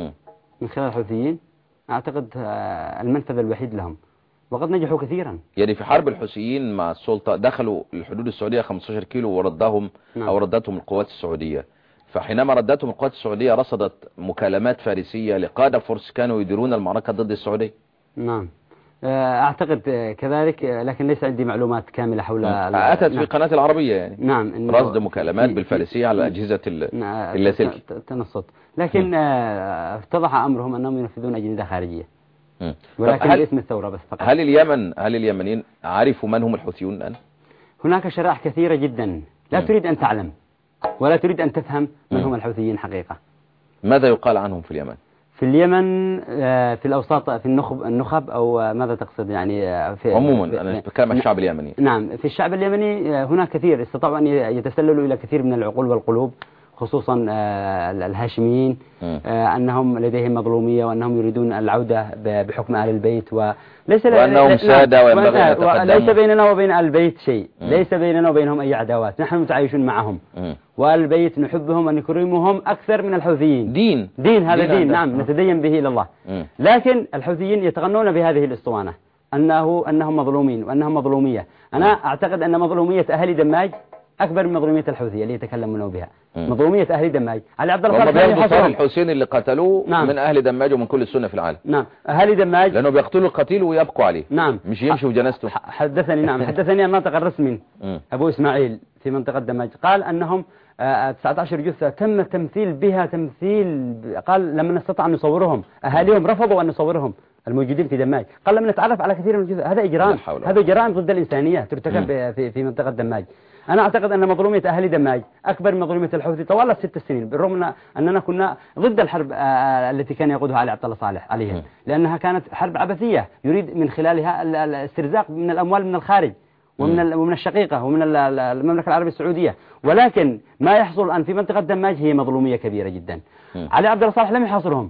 من خلال الحوثيين. أعتقد المنفذ الوحيد لهم، وقد نجحوا كثيرا. يعني في حرب الحوثيين مع السلطة دخلوا الحدود السعودية 15 كيلو وردهم أو ردتهم القوات السعودية، فحينما ردتهم القوات السعودية رصدت مكالمات فارسية لقادة فرس كانوا يديرون المعركة ضد السعودية. نعم أعتقد كذلك، لكن ليس عندي معلومات كاملة حول أتت في قناة العربية يعني نعم رصد مكالمات بالفارسية على أجهزة اللاسلكي تنصت، لكن اتضح أمرهم أنهم ينفذون أجندة خارجية، ولكن باسم الثورة بس فقط. هل اليمنيين عرفوا من هم الحوثيون الآن؟ هناك شرائح كثيرة جدا لا تريد أن تعلم ولا تريد أن تفهم من هم الحوثيين حقيقة. ماذا يقال عنهم في اليمن؟ في اليمن في الأوساط، في النخب أو ماذا تقصد يعني؟ في عموما أنا أتكلم عن الشعب اليمني. نعم، في الشعب اليمني هناك كثير استطاعوا أن يتسللوا إلى كثير من العقول والقلوب، خصوصا الهاشميين، أنهم لديهم مظلومية وأنهم يريدون العودة بحكم أهل البيت، وأنهم سادة وينبغي أن يتقدموا. ليس بيننا وبين أهل البيت شيء، ليس بيننا وبينهم أي عداوات، نحن متعايشون معهم، وأهل البيت نحبهم ونكرمهم أكثر من الحوثيين. هذا دين نعم نتدين به إلى الله. لكن الحوثيين يتغنون بهذه الاسطوانة أنهم مظلومين وأنهم مظلومية. أنا أعتقد أن مظلومية أهل دماج أكبر من مظلومية الحوثية اللي يتكلمون بها. مظلومية أهل دماج علي عبد الله صالح الحسين اللي قتلوه من أهل دماج ومن كل السنة في العالم. نعم أهل دماج لأنه بيقتلوا القتيل ويبقوا عليه. نعم مش يمشوا جنازته. حدثني الناطق الرسمي أبو إسماعيل في منطقة دماج، قال أنهم 19 جثة تم التمثيل بها تمثيل، قال لما نستطع أن نصورهم أهاليهم رفضوا أن نصورهم الموجودين في دماج، قال لما نتعرف على كثير من الجثث. هذا إجرام، هذا جرائم ضد الإنسانية ترتكب في منطقة دماج. أنا أعتقد أن مظلومية أهل دماج أكبر من مظلومية الحوثي طوال 6 سنين، بالرغم أننا كنا ضد الحرب التي كان يقودها علي عبد الله صالح عليهم، لأنها كانت حرب عبثية يريد من خلالها الاسترزاق من الأموال من الخارج ومن الشقيقة ومن المملكة العربية السعودية. ولكن ما يحصل الآن في منطقة دماج هي مظلومية كبيرة جدا. علي عبد الله صالح لم يحاصرهم،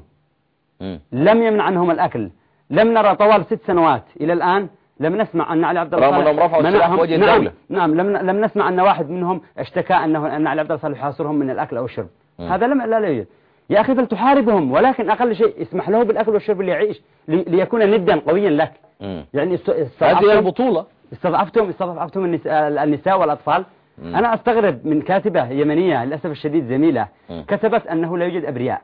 لم يمنع عنهم الأكل، لم نرى طوال 6 سنوات إلى الآن لم نسمع أن علي عبد الله صالح رغم رفعوا السلاح في وجه الدولة. نعم لم نسمع أن واحد منهم اشتكى أن علي عبد الله صالح يحاصرهم من الأكل أو الشرب. هذا لا يوجد. يا أخي فلتحاربهم، ولكن أقل شيء اسمح له بالأكل والشرب ليعيش ليكون ندا قويا لك. يعني هذه البطولة. استضعفتم النساء والأطفال. أنا أستغرب من كاتبة يمنية للأسف الشديد زميلة كتبت أنه لا يوجد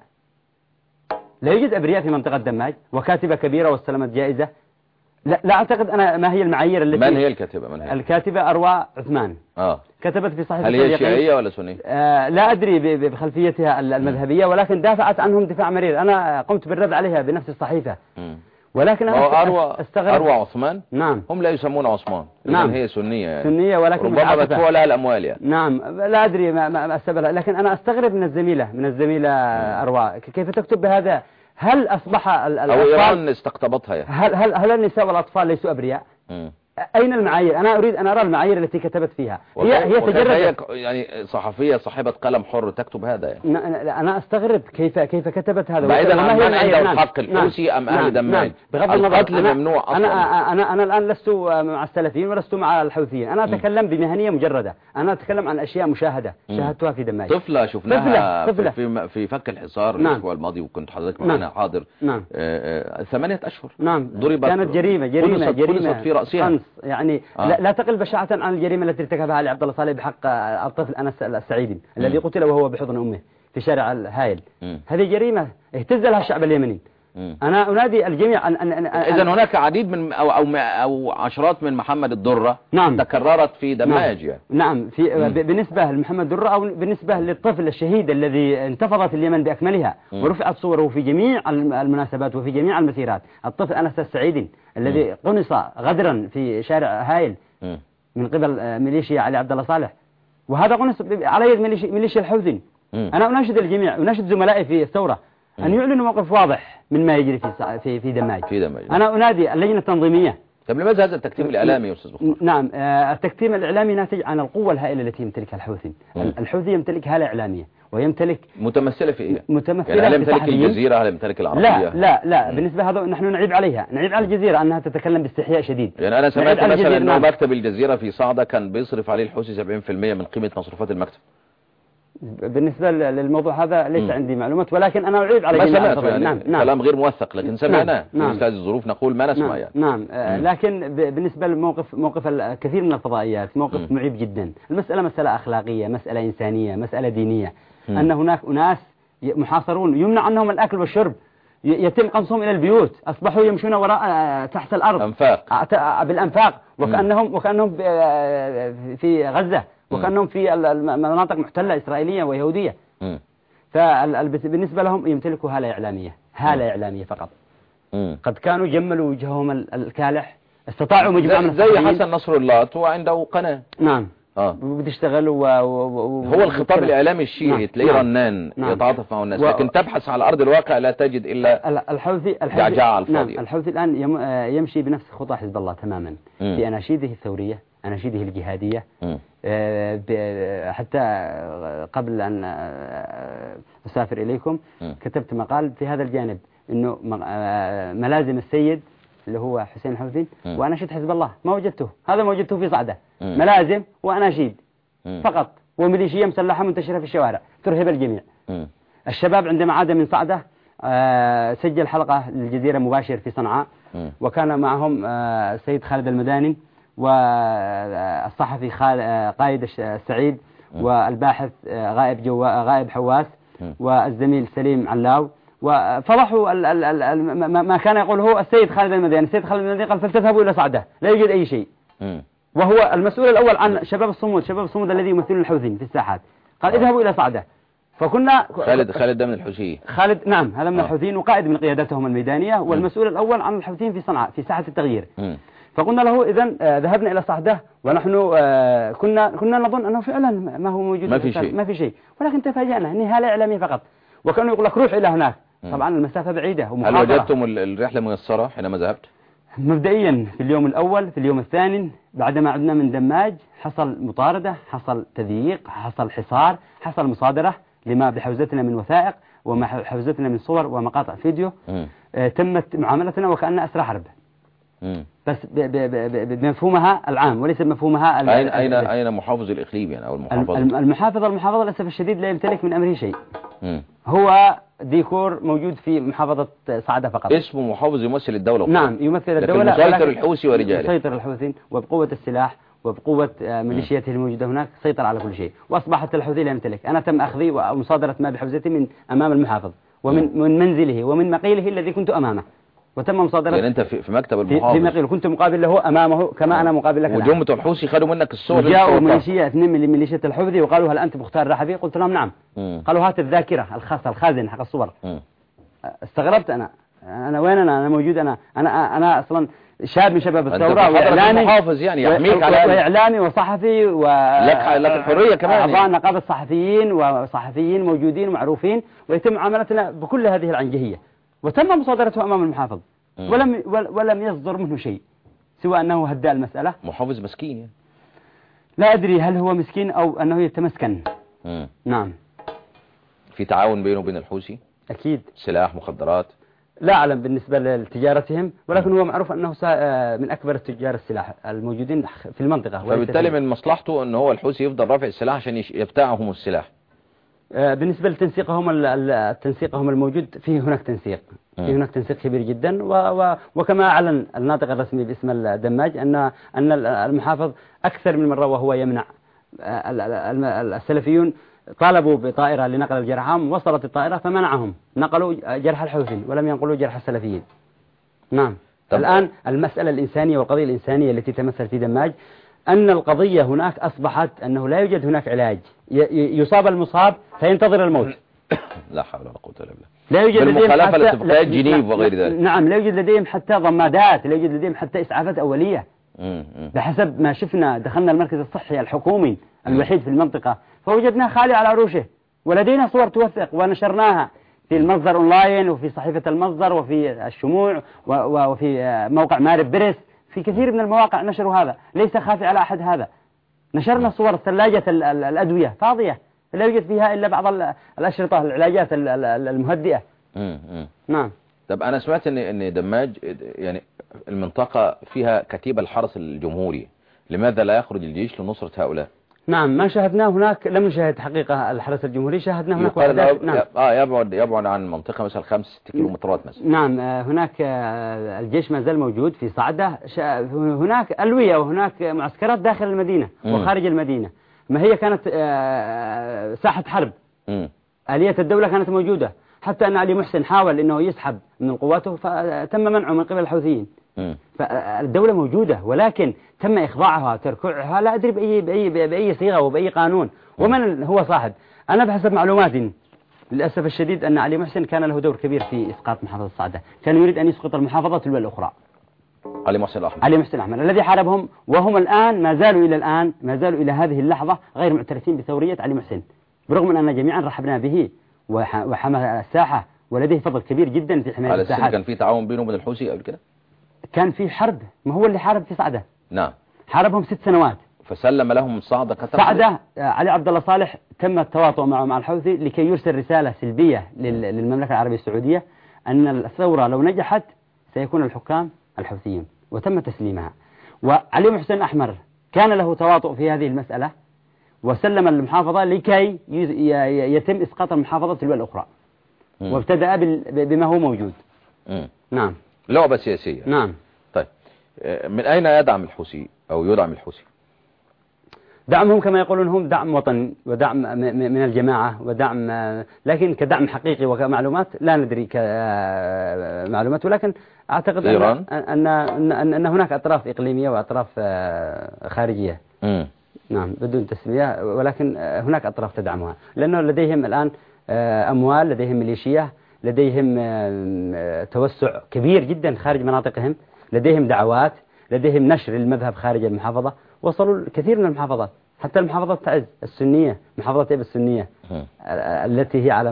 أبرياء في منطقة دماج، وكاتبة كبيرة واستلمت جائزة. لا أعتقد أنا ما هي المعايير التي من هي الكاتبة؟ الكاتبة أروى عثمان. كتبت في صحيفة هل هي شيعية ولا سنية؟ لا أدري بخلفيتها المذهبية، ولكن دافعت عنهم دفاع مرير. أنا قمت بالرد عليها بنفس الصحيفة. ولكن أنا أروى عثمان. نعم هم لا يسمون عثمان. نعم هي سنية يعني. سنية ولكن ربما بدفعوا لها الأموال يعني. نعم لا أدري ما السبب، لكن أنا أستغرب من الزميلة أروى كيف تكتب بهذا. هل أصبح أو إيران استقطبتها يعني. هل النساء والأطفال ليسوا أبرياء؟ أين المعايير؟ أنا أريد أن أرى المعايير التي كتبت فيها. هي تجردت يعني صحفية صاحبة قلم حر تكتب هذا يعني. أنا أستغرب كيف كتبت هذا. بعيدا عن من عنده الحق الحوثي أم أهل دماج. بغض النظر القتل ممنوع أصلا. أنا الآن لست مع السلفيين ولست مع الحوثيين. أنا أتكلم بمهنية مجردة. أنا أتكلم عن أشياء مشاهدة شاهدتها في دماج. طفلة شفناها في فك الحصار الأسبوع الماضي، وكنت حضرتك معنا حاضر. 8 أشهر. كانت جريمة في رأسها يعني لا تقل بشاعة عن الجريمة التي ارتكبها علي عبد الله صالح بحق الطفل أنس السعيدي الذي قتل وهو بحضن أمه في شارع الهايل. هذه جريمة اهتز لها الشعب اليمني. أنا أنادي الجميع إذن هناك عديد من أو عشرات من محمد الدرة تكررت في دماج يعني. نعم بالنسبة لمحمد الدرة أو بالنسبة للطفل الشهيد الذي انتفضت اليمن بأكملها ورفعت صوره في جميع المناسبات وفي جميع المسيرات. الطفل أنس السعيدي الذي قنص غدرا في شارع هايل من قبل ميليشيا علي عبد الله صالح، وهذا قنص على يد ميليشيا الحوثي. أنا أناشد الجميع، أناشد زملائي في الثورة أن يعلنوا موقف واضح من ما يجري في دماج. أنا أنادي اللجنة التنظيمية. طب لماذا هذا التكتيم الإعلامي يا أستاذ مختار؟ نعم التكتيم الإعلامي ناتج عن القوة الهائلة التي يمتلكها الحوثي. الحوثي يمتلك هالة إعلامية ويمتلك متمثلة في إيه؟ متمثلة يعني هل في يمتلك صحفيين. الجزيرة، هل يمتلك العربية؟ لا بالنسبة هذا نحن نعيب عليها، نعيب على الجزيرة أنها تتكلم باستحياء شديد. يعني أنا سمعت مثلا أنه نعم. مكتب الجزيرة في صعدة كان بيصرف عليه الحوثي 70% من قيمة مصروفات المكتب. بالنسبة للموضوع هذا ليس عندي معلومات، ولكن أنا أعيب على ما جميع سمعت الفضائيين. يعني نعم. كلام غير موثق، لكن سمعناه في نعم. مثل هذه الظروف نقول ما نسمع يعني. نعم. لكن بالنسبة لموقف الكثير من الفضائيات موقف معيب جدا. المسألة مسألة أخلاقية، مسألة إنسانية، مسألة دينية. أن هناك أناس محاصرون يمنع عنهم الأكل والشرب، يتم قنصهم إلى البيوت، أصبحوا يمشون وراء تحت الأرض أنفاق بالأنفاق، وكأنهم في غزة، وكأنهم في المناطق محتلة إسرائيلية ويهودية. فبالنسبة لهم يمتلكوا هالة إعلامية فقط. قد كانوا جملوا وجههم الكالح، استطاعوا مجموعة من زي حسن نصر الله وعنده قناة. نعم. بتشتغل هو الخطاب الإعلامي الشيعي تلاقيه رنان يتعاطف مع الناس، لكن تبحث على أرض الواقع لا تجد إلا الحوثي جعجعة على الفاضي. الحوثي الآن يمشي بنفس خطى حزب الله تماما في أناشيده الثورية، أناشيده الجهادية. حتى قبل أن أسافر إليكم كتبت مقال في هذا الجانب، إنه ملازم السيد اللي هو حسين الحوثي وأناشيد حزب الله ما وجدته، هذا ما وجدته في صعدة، ملازم وأناشيد فقط، وميليشيا مسلحة منتشرة في الشوارع ترهب الجميع. الشباب عندما عاد من صعدة سجل حلقة للجزيرة مباشر في صنعاء، وكان معهم السيد خالد المداني والصحفي قائد السعيد والباحث غائب حواس والزميل سليم علاو، وفضحوا ما كان يقوله السيد خالد المداني. السيد خالد المداني قال فلتذهبوا إلى صعدة لا يوجد أي شيء، وهو المسؤول الأول عن شباب الصمود الذي يمثلون الحوثيين في الساحات، قال اذهبوا إلى صعدة. فكنا خالد ده من الحوثيين. خالد نعم هذا من الحوثيين وقائد من قيادتهم الميدانية والمسؤول الأول عن الحوثيين في صنعاء في ساحة التغيير. فقلنا له إذن ذهبنا إلى صعدة ونحن كنا نظن أنه فعلا ما هو موجود، ما في شيء، ولكن تفاجأنا أنها هالة إعلامية فقط، وكانوا يقول لك روح إلى هناك. طبعا المسافة بعيدة ومحاضرة. هل وجدتم الرحلة ميسرة حينما ذهبت؟ مبدئيا في اليوم الأول، في اليوم الثاني بعدما عدنا من دماج حصل مطاردة، حصل تضييق، حصل حصار، حصل مصادرة لما بحوزتنا من وثائق وما حوزتنا من صور ومقاطع فيديو. تمت معاملتنا وكأن أسرى حرب، بس بمفهومها العام وليس بمفهومها أين محافظ الإقليم يعني أو المحافظة للأسف الشديد لا يمتلك من أمره شيء. هو ديكور موجود في محافظة صعدة فقط، اسمه محافظ يمثل الدولة. نعم يمثل الدولة، لكن مسيطر الحوثي ورجاله، مسيطر الحوثي وبقوة السلاح وبقوة ميليشياته الموجودة هناك سيطر على كل شيء، وأصبحت الحوثي لا يمتلك. أنا تم أخذي ومصادرة ما بحوزتي من أمام المحافظ ومن منزله ومن مقيله الذي كنت أمامه، وتم مصادرة. يعني أنت في مكتب المحافظ في مقيل كنت مقابل له أمامه كما أنا مقابل لك. وجمة الحوثي خدوا منك الصور. جاءوا ميليشيا 2 من ميليشيا الحوثي وقالوا هل أنت مختار رحبي؟ قلت لهم نعم. قالوا هات الذاكرة الخاصة الخازن حق الصور. استغربت أنا وين أنا موجود، أنا أصلا شاب من شباب الثورة وإعلامي محافظ يعني يحميك على وإعلامي وصحفي لك الحرية كمان، أعضاء نقابة الصحفيين وصحفيين موجودين ومعروفين، ويتم معاملتنا بكل هذه العنجهية، وتم مصادرته أمام المحافظ ولم يصدر منه شيء سوى أنه هدأ المسألة. محافظ مسكين يعني. لا أدري هل هو مسكين أو أنه يتمسكن. نعم. في تعاون بينه وبين الحوثي أكيد، سلاح مخدرات لا أعلم بالنسبة لتجارتهم، ولكن هو معروف أنه من أكبر التجار السلاح الموجودين في المنطقة، فبالتالي من مصلحته أنه هو الحوثي يفضل رافع السلاح عشان يبتاعهم السلاح. بالنسبة لتنسيقهم الموجود فيه هناك تنسيق، كبير جدا، وكما أعلن الناطق الرسمي باسم الدماج أن المحافظ أكثر من مرة وهو يمنع. السلفيون طالبوا بطائرة لنقل الجرحى، وصلت الطائرة فمنعهم، نقلوا جرح الحوثي ولم ينقلوا جرح السلفيين. نعم. الآن المسألة الإنسانية والقضية الإنسانية التي تمثل في دماج أن القضية هناك أصبحت أنه لا يوجد هناك علاج، يصاب المصاب فينتظر الموت. لا حول ولا قوة إلا بالله. لا يوجد لديهم بالمخالفة لاتفاقيات جنيف وغير ذلك. نعم لا يوجد لديهم حتى ضمادات، لا يوجد لديهم حتى إسعافات أولية. بحسب ما شفنا دخلنا المركز الصحي الحكومي الوحيد في المنطقة فوجدناه خالي على عروشه، ولدينا صور توثق ونشرناها في المصدر أونلاين وفي صحيفة المصدر وفي الشموع وفي موقع مارب بريس، في كثير من المواقع نشروا هذا، ليس خافي على أحد هذا. نشرنا صور ثلاجة الأدوية فاضية، لا يوجد فيها إلا بعض الأشرطة العلاجات المهدئة. نعم. طب أنا سمعت إن دماج يعني المنطقة فيها كتيبة الحرس الجمهوري، لماذا لا يخرج الجيش لنصرة هؤلاء؟ نعم، ما شاهدناه هناك، لم نشاهد حقيقة الحرس الجمهوري، شاهدنا هناك وحدات. نعم. يبعد عن المنطقة مثلا 5-6 كيلومترات مثلا. نعم، هناك الجيش ما زال موجود في صعدة، هناك ألوية وهناك معسكرات داخل المدينة وخارج المدينة، ما هي كانت ساحة حرب. آلية الدولة كانت موجودة، حتى أن علي محسن حاول أنه يسحب من قواته فتم منعه من قبل الحوثيين. فالدولة موجودة، ولكن تم إخضاعها تركعها، لا أدري بأي صيغة وبأي قانون، ومن هو صاحب. أنا بحسب معلوماتي للأسف الشديد أن علي محسن كان له دور كبير في إسقاط محافظة صعدة، كان يريد أن يسقط المحافظة تلو الأخرى. علي محسن الأحمر. علي محسن الأحمر الذي حاربهم، وهم الآن ما زالوا إلى هذه اللحظة غير معترفين بثورية علي محسن، برغم أن أننا جميعا رحبنا به وحمى الساحة، ولديه فضل كبير جدا في حماية الساحات. كان في تعاون بينه وبين الحوثي قبل كده؟ كان في حرب، ما هو اللي حارب في صعدة. نعم. حاربهم 6 سنوات. فسلم لهم صعدة صعدة. علي عبد الله صالح تم التواطؤ معه مع الحوثي لكي يرسل رسالة سلبية للمملكة العربية السعودية أن الثورة لو نجحت سيكون الحكام الحوثيين، وتم تسليمها. وعلي محسن الأحمر كان له تواطؤ في هذه المسألة، وسلم المحافظة لكي يتم إسقاط المحافظة تلو الأخرى، وابتدأ بما هو موجود. نعم. لعبة سياسية. نعم. طيب، من أين يدعم الحوثي أو يدعم الحوثي؟ دعمهم كما يقولون هم دعم وطني ودعم من الجماعة ودعم، لكن كدعم حقيقي وكمعلومات لا ندري كمعلومات، ولكن أعتقد أن هناك أطراف إقليمية وأطراف خارجية. نعم، بدون تسمية، ولكن هناك أطراف تدعمها، لأنه لديهم الآن أموال، لديهم ميليشيا، لديهم توسع كبير جدا خارج مناطقهم، لديهم دعوات، لديهم نشر المذهب خارج المحافظة، وصلوا الكثير من المحافظات، حتى المحافظة تعز السنية، محافظة إبل السنية التي هي على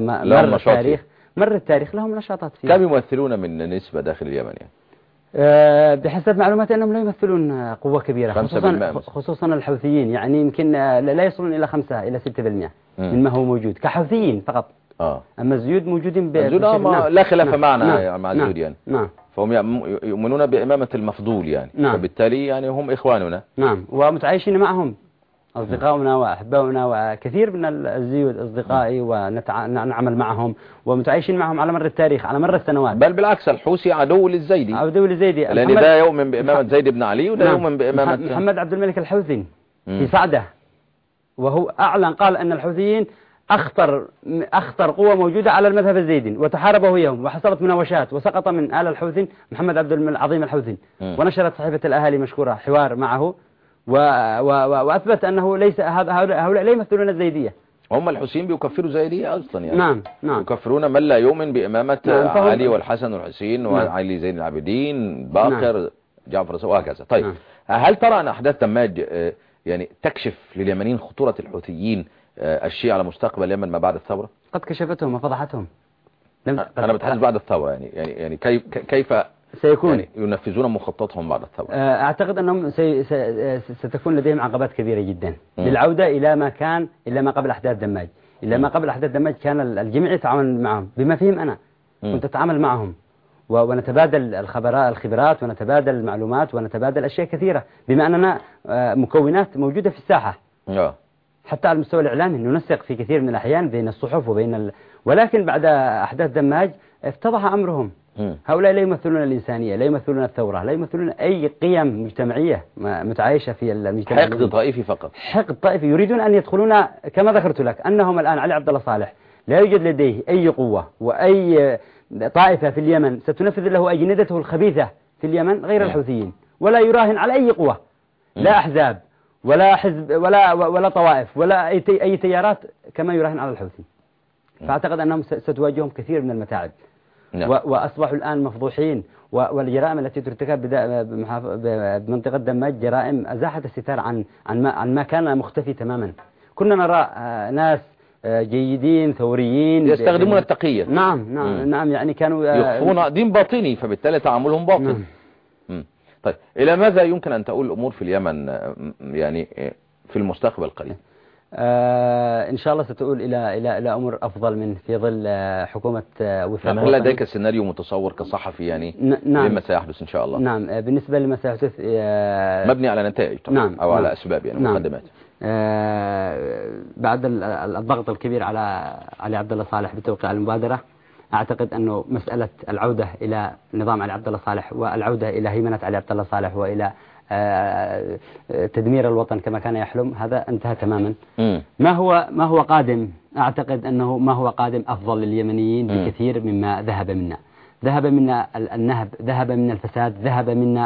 مر التاريخ لهم نشاطات فيها. كم يمثلون من نسبة داخل اليمن يعني؟ بحسب معلوماتي أنهم لا يمثلون قوة كبيرة، خصوصا الحوثيين، يعني يمكن لا يصلون إلى 5 إلى 6% مما هو موجود كحوثيين فقط. أما الزيود موجودين لا خلاف معنا مع الزيود يعني. نعم. فهم يؤمنون بإمامة المفضول يعني. نعم. فبالتالي يعني هم إخواننا. نعم، ومتعايشين معهم أصدقاؤنا وأحباؤنا، وكثير من الزيود أصدقائي ونعمل معهم ومتعايشين معهم على مر التاريخ، على مر السنوات. بل بالعكس، الحوثي عدو للزيدي. لأن ده يؤمن بإمامة زيد بن علي، وده يؤمن بإمامة محمد عبد الملك الحوثي في صعدة، وهو أعلن قال أن الحوثيين أخطر قوة موجودة على المذهب الزيدي، وتحاربوا وياهم وحصلت مناوشات، وسقط من آل الحوثي محمد عبد العظيم الحوثي. ونشرت صحيفة الأهالي مشكورة حوار معه، وأثبت أنه ليس هؤلاء لا يمثلون الزيدية. هم الحوثيين بيكفروا زيدية أصلا يعني. نعم. يكفرون من لا يؤمن بإمامة علي والحسن والحسين وعلي زين العابدين باقر جعفر وهكذا. طيب، هل ترى أن أحداث دماج يعني تكشف لليمنيين خطورة الحوثيين الشيعة على مستقبل اليمن ما بعد الثورة؟ قد كشفتهم وفضحتهم. أنا بتحدث بعد الثورة يعني كيف سيكون يعني ينفذون مخططهم بعد الثورة؟ أعتقد أنهم ستكون لديهم عقبات كبيرة جدا للعودة إلى ما قبل أحداث دماج. ما قبل أحداث دماج كان الجميع يتعامل معهم بما فيهم أنا كنت أتعامل معهم، ونتبادل الخبرات ونتبادل المعلومات ونتبادل أشياء كثيرة، بما أننا مكونات موجودة في الساحة. حتى على المستوى الإعلامي ننسق في كثير من الأحيان بين الصحف ولكن بعد أحداث دماج اتضح أمرهم. هؤلاء لا يمثلون الإنسانية، لا يمثلون الثورة، لا يمثلون أي قيم مجتمعية متعايشة في المجتمع. حقد طائفي فقط. حقد طائفي، يريدون أن يدخلون كما ذكرت لك أنهم الآن علي عبد الله صالح لا يوجد لديه أي قوة وأي طائفة في اليمن ستنفذ له أجندته الخبيثة في اليمن غير الحوثيين، ولا يراهن على أي قوة، لا أحزاب ولا حزب ولا طوائف ولا أي تيارات كما يراهن على الحوثي. فأعتقد أنهم ستواجههم كثير من المتاعب. وأصبحوا الآن مفضوحين، والجرائم التي ترتكب بمنطقة دماج جرائم أزاحت الستار عن ما كان مختفي تماما. كنا نرى ناس جيدين ثوريين يستخدمون التقية. نعم يعني كانوا يخفون دين باطني، فبالتالي تعاملهم باطن. طيب، إلى ماذا يمكن أن تقول الأمور في اليمن يعني في المستقبل القريب؟ إن شاء الله ستؤول إلى أمور أفضل من في ظل حكومة وفاق. هل لديك سيناريو متصور كصحفي يعني نعم. لما سيحدث إن شاء الله؟ نعم، بالنسبة لما سيحدث مبني على نتائج طبعا. نعم. أو على نعم. أسباب يعني نعم. مقدمات. بعد الضغط الكبير على علي عبد الله صالح بتوقيع المبادرة، أعتقد أنه مسألة العودة إلى نظام علي عبد الله صالح والعودة إلى هيمنة علي عبد الله صالح وإلى تدمير الوطن كما كان يحلم، هذا انتهى تماما. ما هو قادم، أعتقد أنه ما هو قادم أفضل لليمنيين بكثير مما ذهب منا. ذهب منا النهب، ذهب منا الفساد، ذهب منا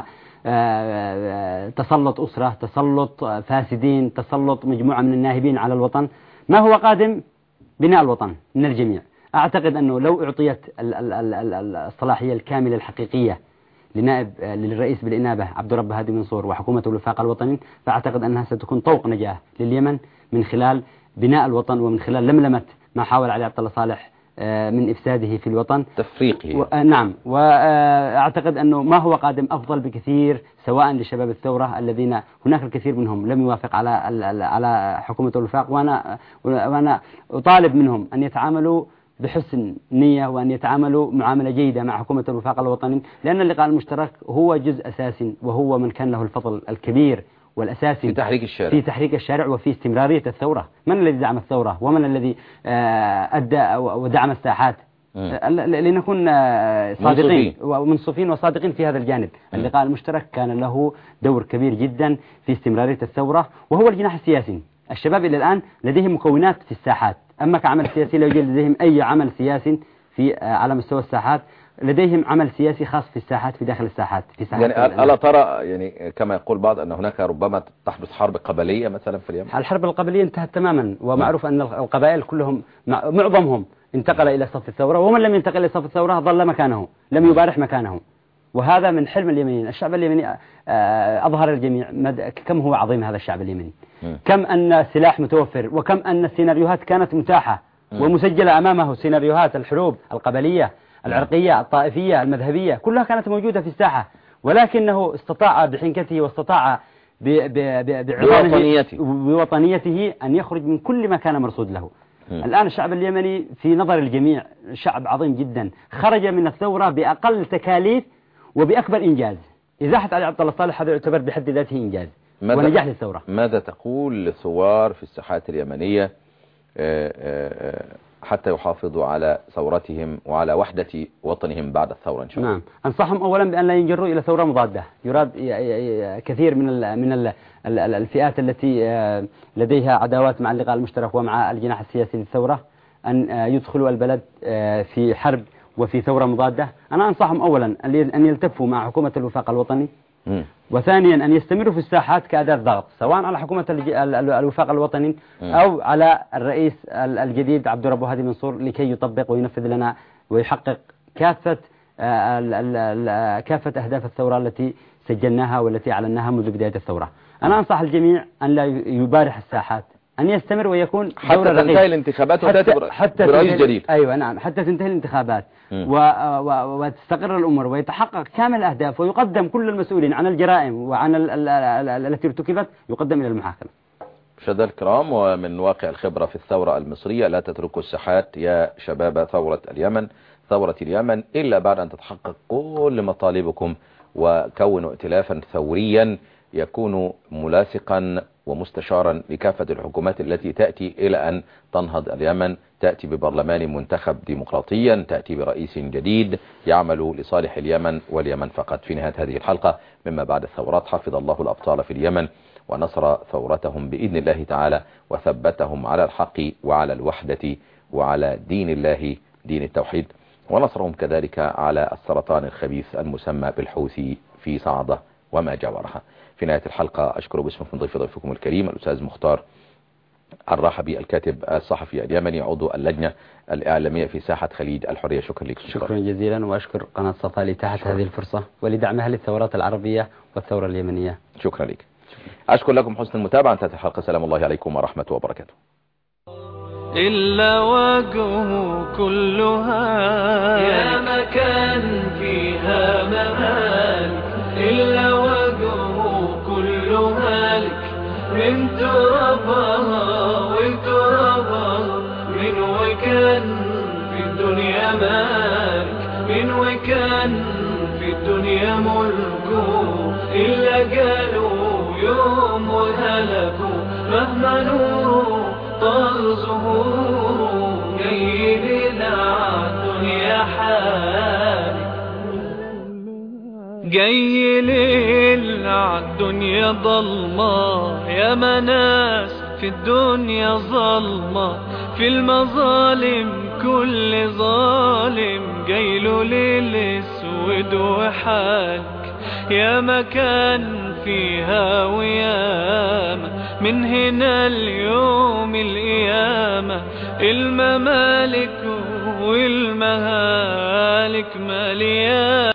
تسلط أسرة، تسلط فاسدين، تسلط مجموعة من الناهبين على الوطن. ما هو قادم؟ بناء الوطن من الجميع. أعتقد أنه لو أعطيت الصلاحية الكاملة الحقيقية للرئيس بالإنابة عبد الرب هادي منصور وحكومة الوفاق الوطني، فأعتقد أنها ستكون طوق نجاة لليمن من خلال بناء الوطن ومن خلال لملمة ما حاول علي عبد الله صالح من إفساده في الوطن، تفريقه. نعم. وأعتقد أنه ما هو قادم أفضل بكثير، سواء لشباب الثورة الذين هناك الكثير منهم لم يوافق على حكومة الوفاق، وأنا أطالب منهم أن يتعاملوا بحسن نية وأن يتعاملوا معاملة جيدة مع حكومة الوفاق الوطني، لأن اللقاء المشترك هو جزء أساسي، وهو من كان له الفضل الكبير والأساسي في تحريك الشارع وفي استمرارية الثورة. من الذي دعم الثورة ومن الذي أدى ودعم الساحات؟ لنكون صادقين ومنصفين وصادقين في هذا الجانب. اللقاء المشترك كان له دور كبير جدا في استمرارية الثورة، وهو الجناح السياسي. الشباب إلى الآن لديهم مكونات في الساحات، أما كعمل سياسي لا يوجد لديهم أي عمل سياسي على مستوى الساحات. لديهم عمل سياسي خاص في الساحات، في داخل الساحات، في ساحات يعني ألا ترى يعني كما يقول بعض أن هناك ربما تحدث حرب قبلية مثلا في اليمن؟ الحرب القبلية انتهت تماما، ومعروف أن القبائل كلهم معظمهم انتقل إلى صف الثورة، ومن لم ينتقل إلى صف الثورة ظل مكانه، لم يبارح مكانه. وهذا من حلم اليمنيين. الشعب اليمني أظهر الجميع كم هو عظيم هذا الشعب اليمني، كم أن السلاح متوفر، وكم أن السيناريوهات كانت متاحة ومسجلة أمامه. سيناريوهات الحروب القبلية العرقية الطائفية المذهبية كلها كانت موجودة في الساحة، ولكنه استطاع بحنكته واستطاع بوطنيته أن يخرج من كل ما كان مرصود له. الآن الشعب اليمني في نظر الجميع شعب عظيم جدا، خرج من الثورة بأقل تكاليف وبأكبر إنجاز. إزاحة علي عبد الله صالح هذا يعتبر بحد ذاته إنجاز ونجاح للثورة. ماذا تقول للثوار في الساحات اليمنية حتى يحافظوا على ثورتهم وعلى وحدة وطنهم بعد الثورة إن شاء الله؟ نعم، أنصحهم أولا بأن لا ينجروا إلى ثورة مضادة. يراد كثير من الفئات التي لديها عداوات مع اللقاء المشترك ومع الجناح السياسي للثورة أن يدخلوا البلد في حرب وفي ثورة مضادة. أنا أنصحهم أولا أن يلتفوا مع حكومة الوفاق الوطني، وثانيا أن يستمروا في الساحات كأداة ضغط، سواء على حكومة الوفاق الوطني أو على الرئيس الجديد عبد الرب هادي منصور، لكي يطبق وينفذ لنا ويحقق كافة أهداف الثورة التي سجلناها والتي أعلناها منذ بداية الثورة. أنا أنصح الجميع أن لا يبارح الساحات، أن يستمر ويكون حتى تنتهي الانتخابات وتأتي برئيس جديد. أيوة نعم، حتى تنتهي الانتخابات وتستقر الأمور ويتحقق كامل الأهداف، ويقدم كل المسؤولين عن الجرائم وعن التي ارتكبت يقدم إلى المحاكمة. مشاهدينا الكرام، ومن واقع الخبرة في الثورة المصرية، لا تتركوا الساحات يا شباب ثورة اليمن إلا بعد أن تتحقق كل مطالبكم، وكونوا ائتلافا ثوريا يكون ملاصقا ومستشارا لكافة الحكومات التي تأتي إلى أن تنهض اليمن، تأتي ببرلمان منتخب ديمقراطيا، تأتي برئيس جديد يعمل لصالح اليمن واليمن فقط. في نهاية هذه الحلقة مما بعد الثورات، حفظ الله الأبطال في اليمن ونصر ثورتهم بإذن الله تعالى، وثبتهم على الحق وعلى الوحدة وعلى دين الله دين التوحيد، ونصرهم كذلك على السرطان الخبيث المسمى بالحوثي في صعدة وما جاورها. في نهاية الحلقة أشكر باسمكم ضيفكم الكريم الأستاذ مختار الراحبي، الكاتب الصحفي اليمني، عضو اللجنة الإعلامية في ساحة خليج الحرية. شكرا لك. شكرا جزيلا، وأشكر قناة صفا لإتاحة هذه الفرصة ولدعمها للثورات العربية والثورة اليمنية. شكرا لك. أشكر لكم حسن المتابعة. انتهت الحلقة. سلام الله عليكم ورحمة وبركاته. إلا وجهه كلها يا مكان فيها مهالك، إلا وجهه كلها لك من ترابها الممالك من وكان في الدنيا ملكه إلا قالوا يوم وهلكوا مهما نوره طال ظهوره جاي لنا الدنيا حالك جاي ليل عالدنيا ضلمة يا مناس في الدنيا ظلمة في المظالم كل ظالم جايله ليل اسود وحالك يا مكان فيها وياما من هنا اليوم القيامة الممالك والمهالك مليانة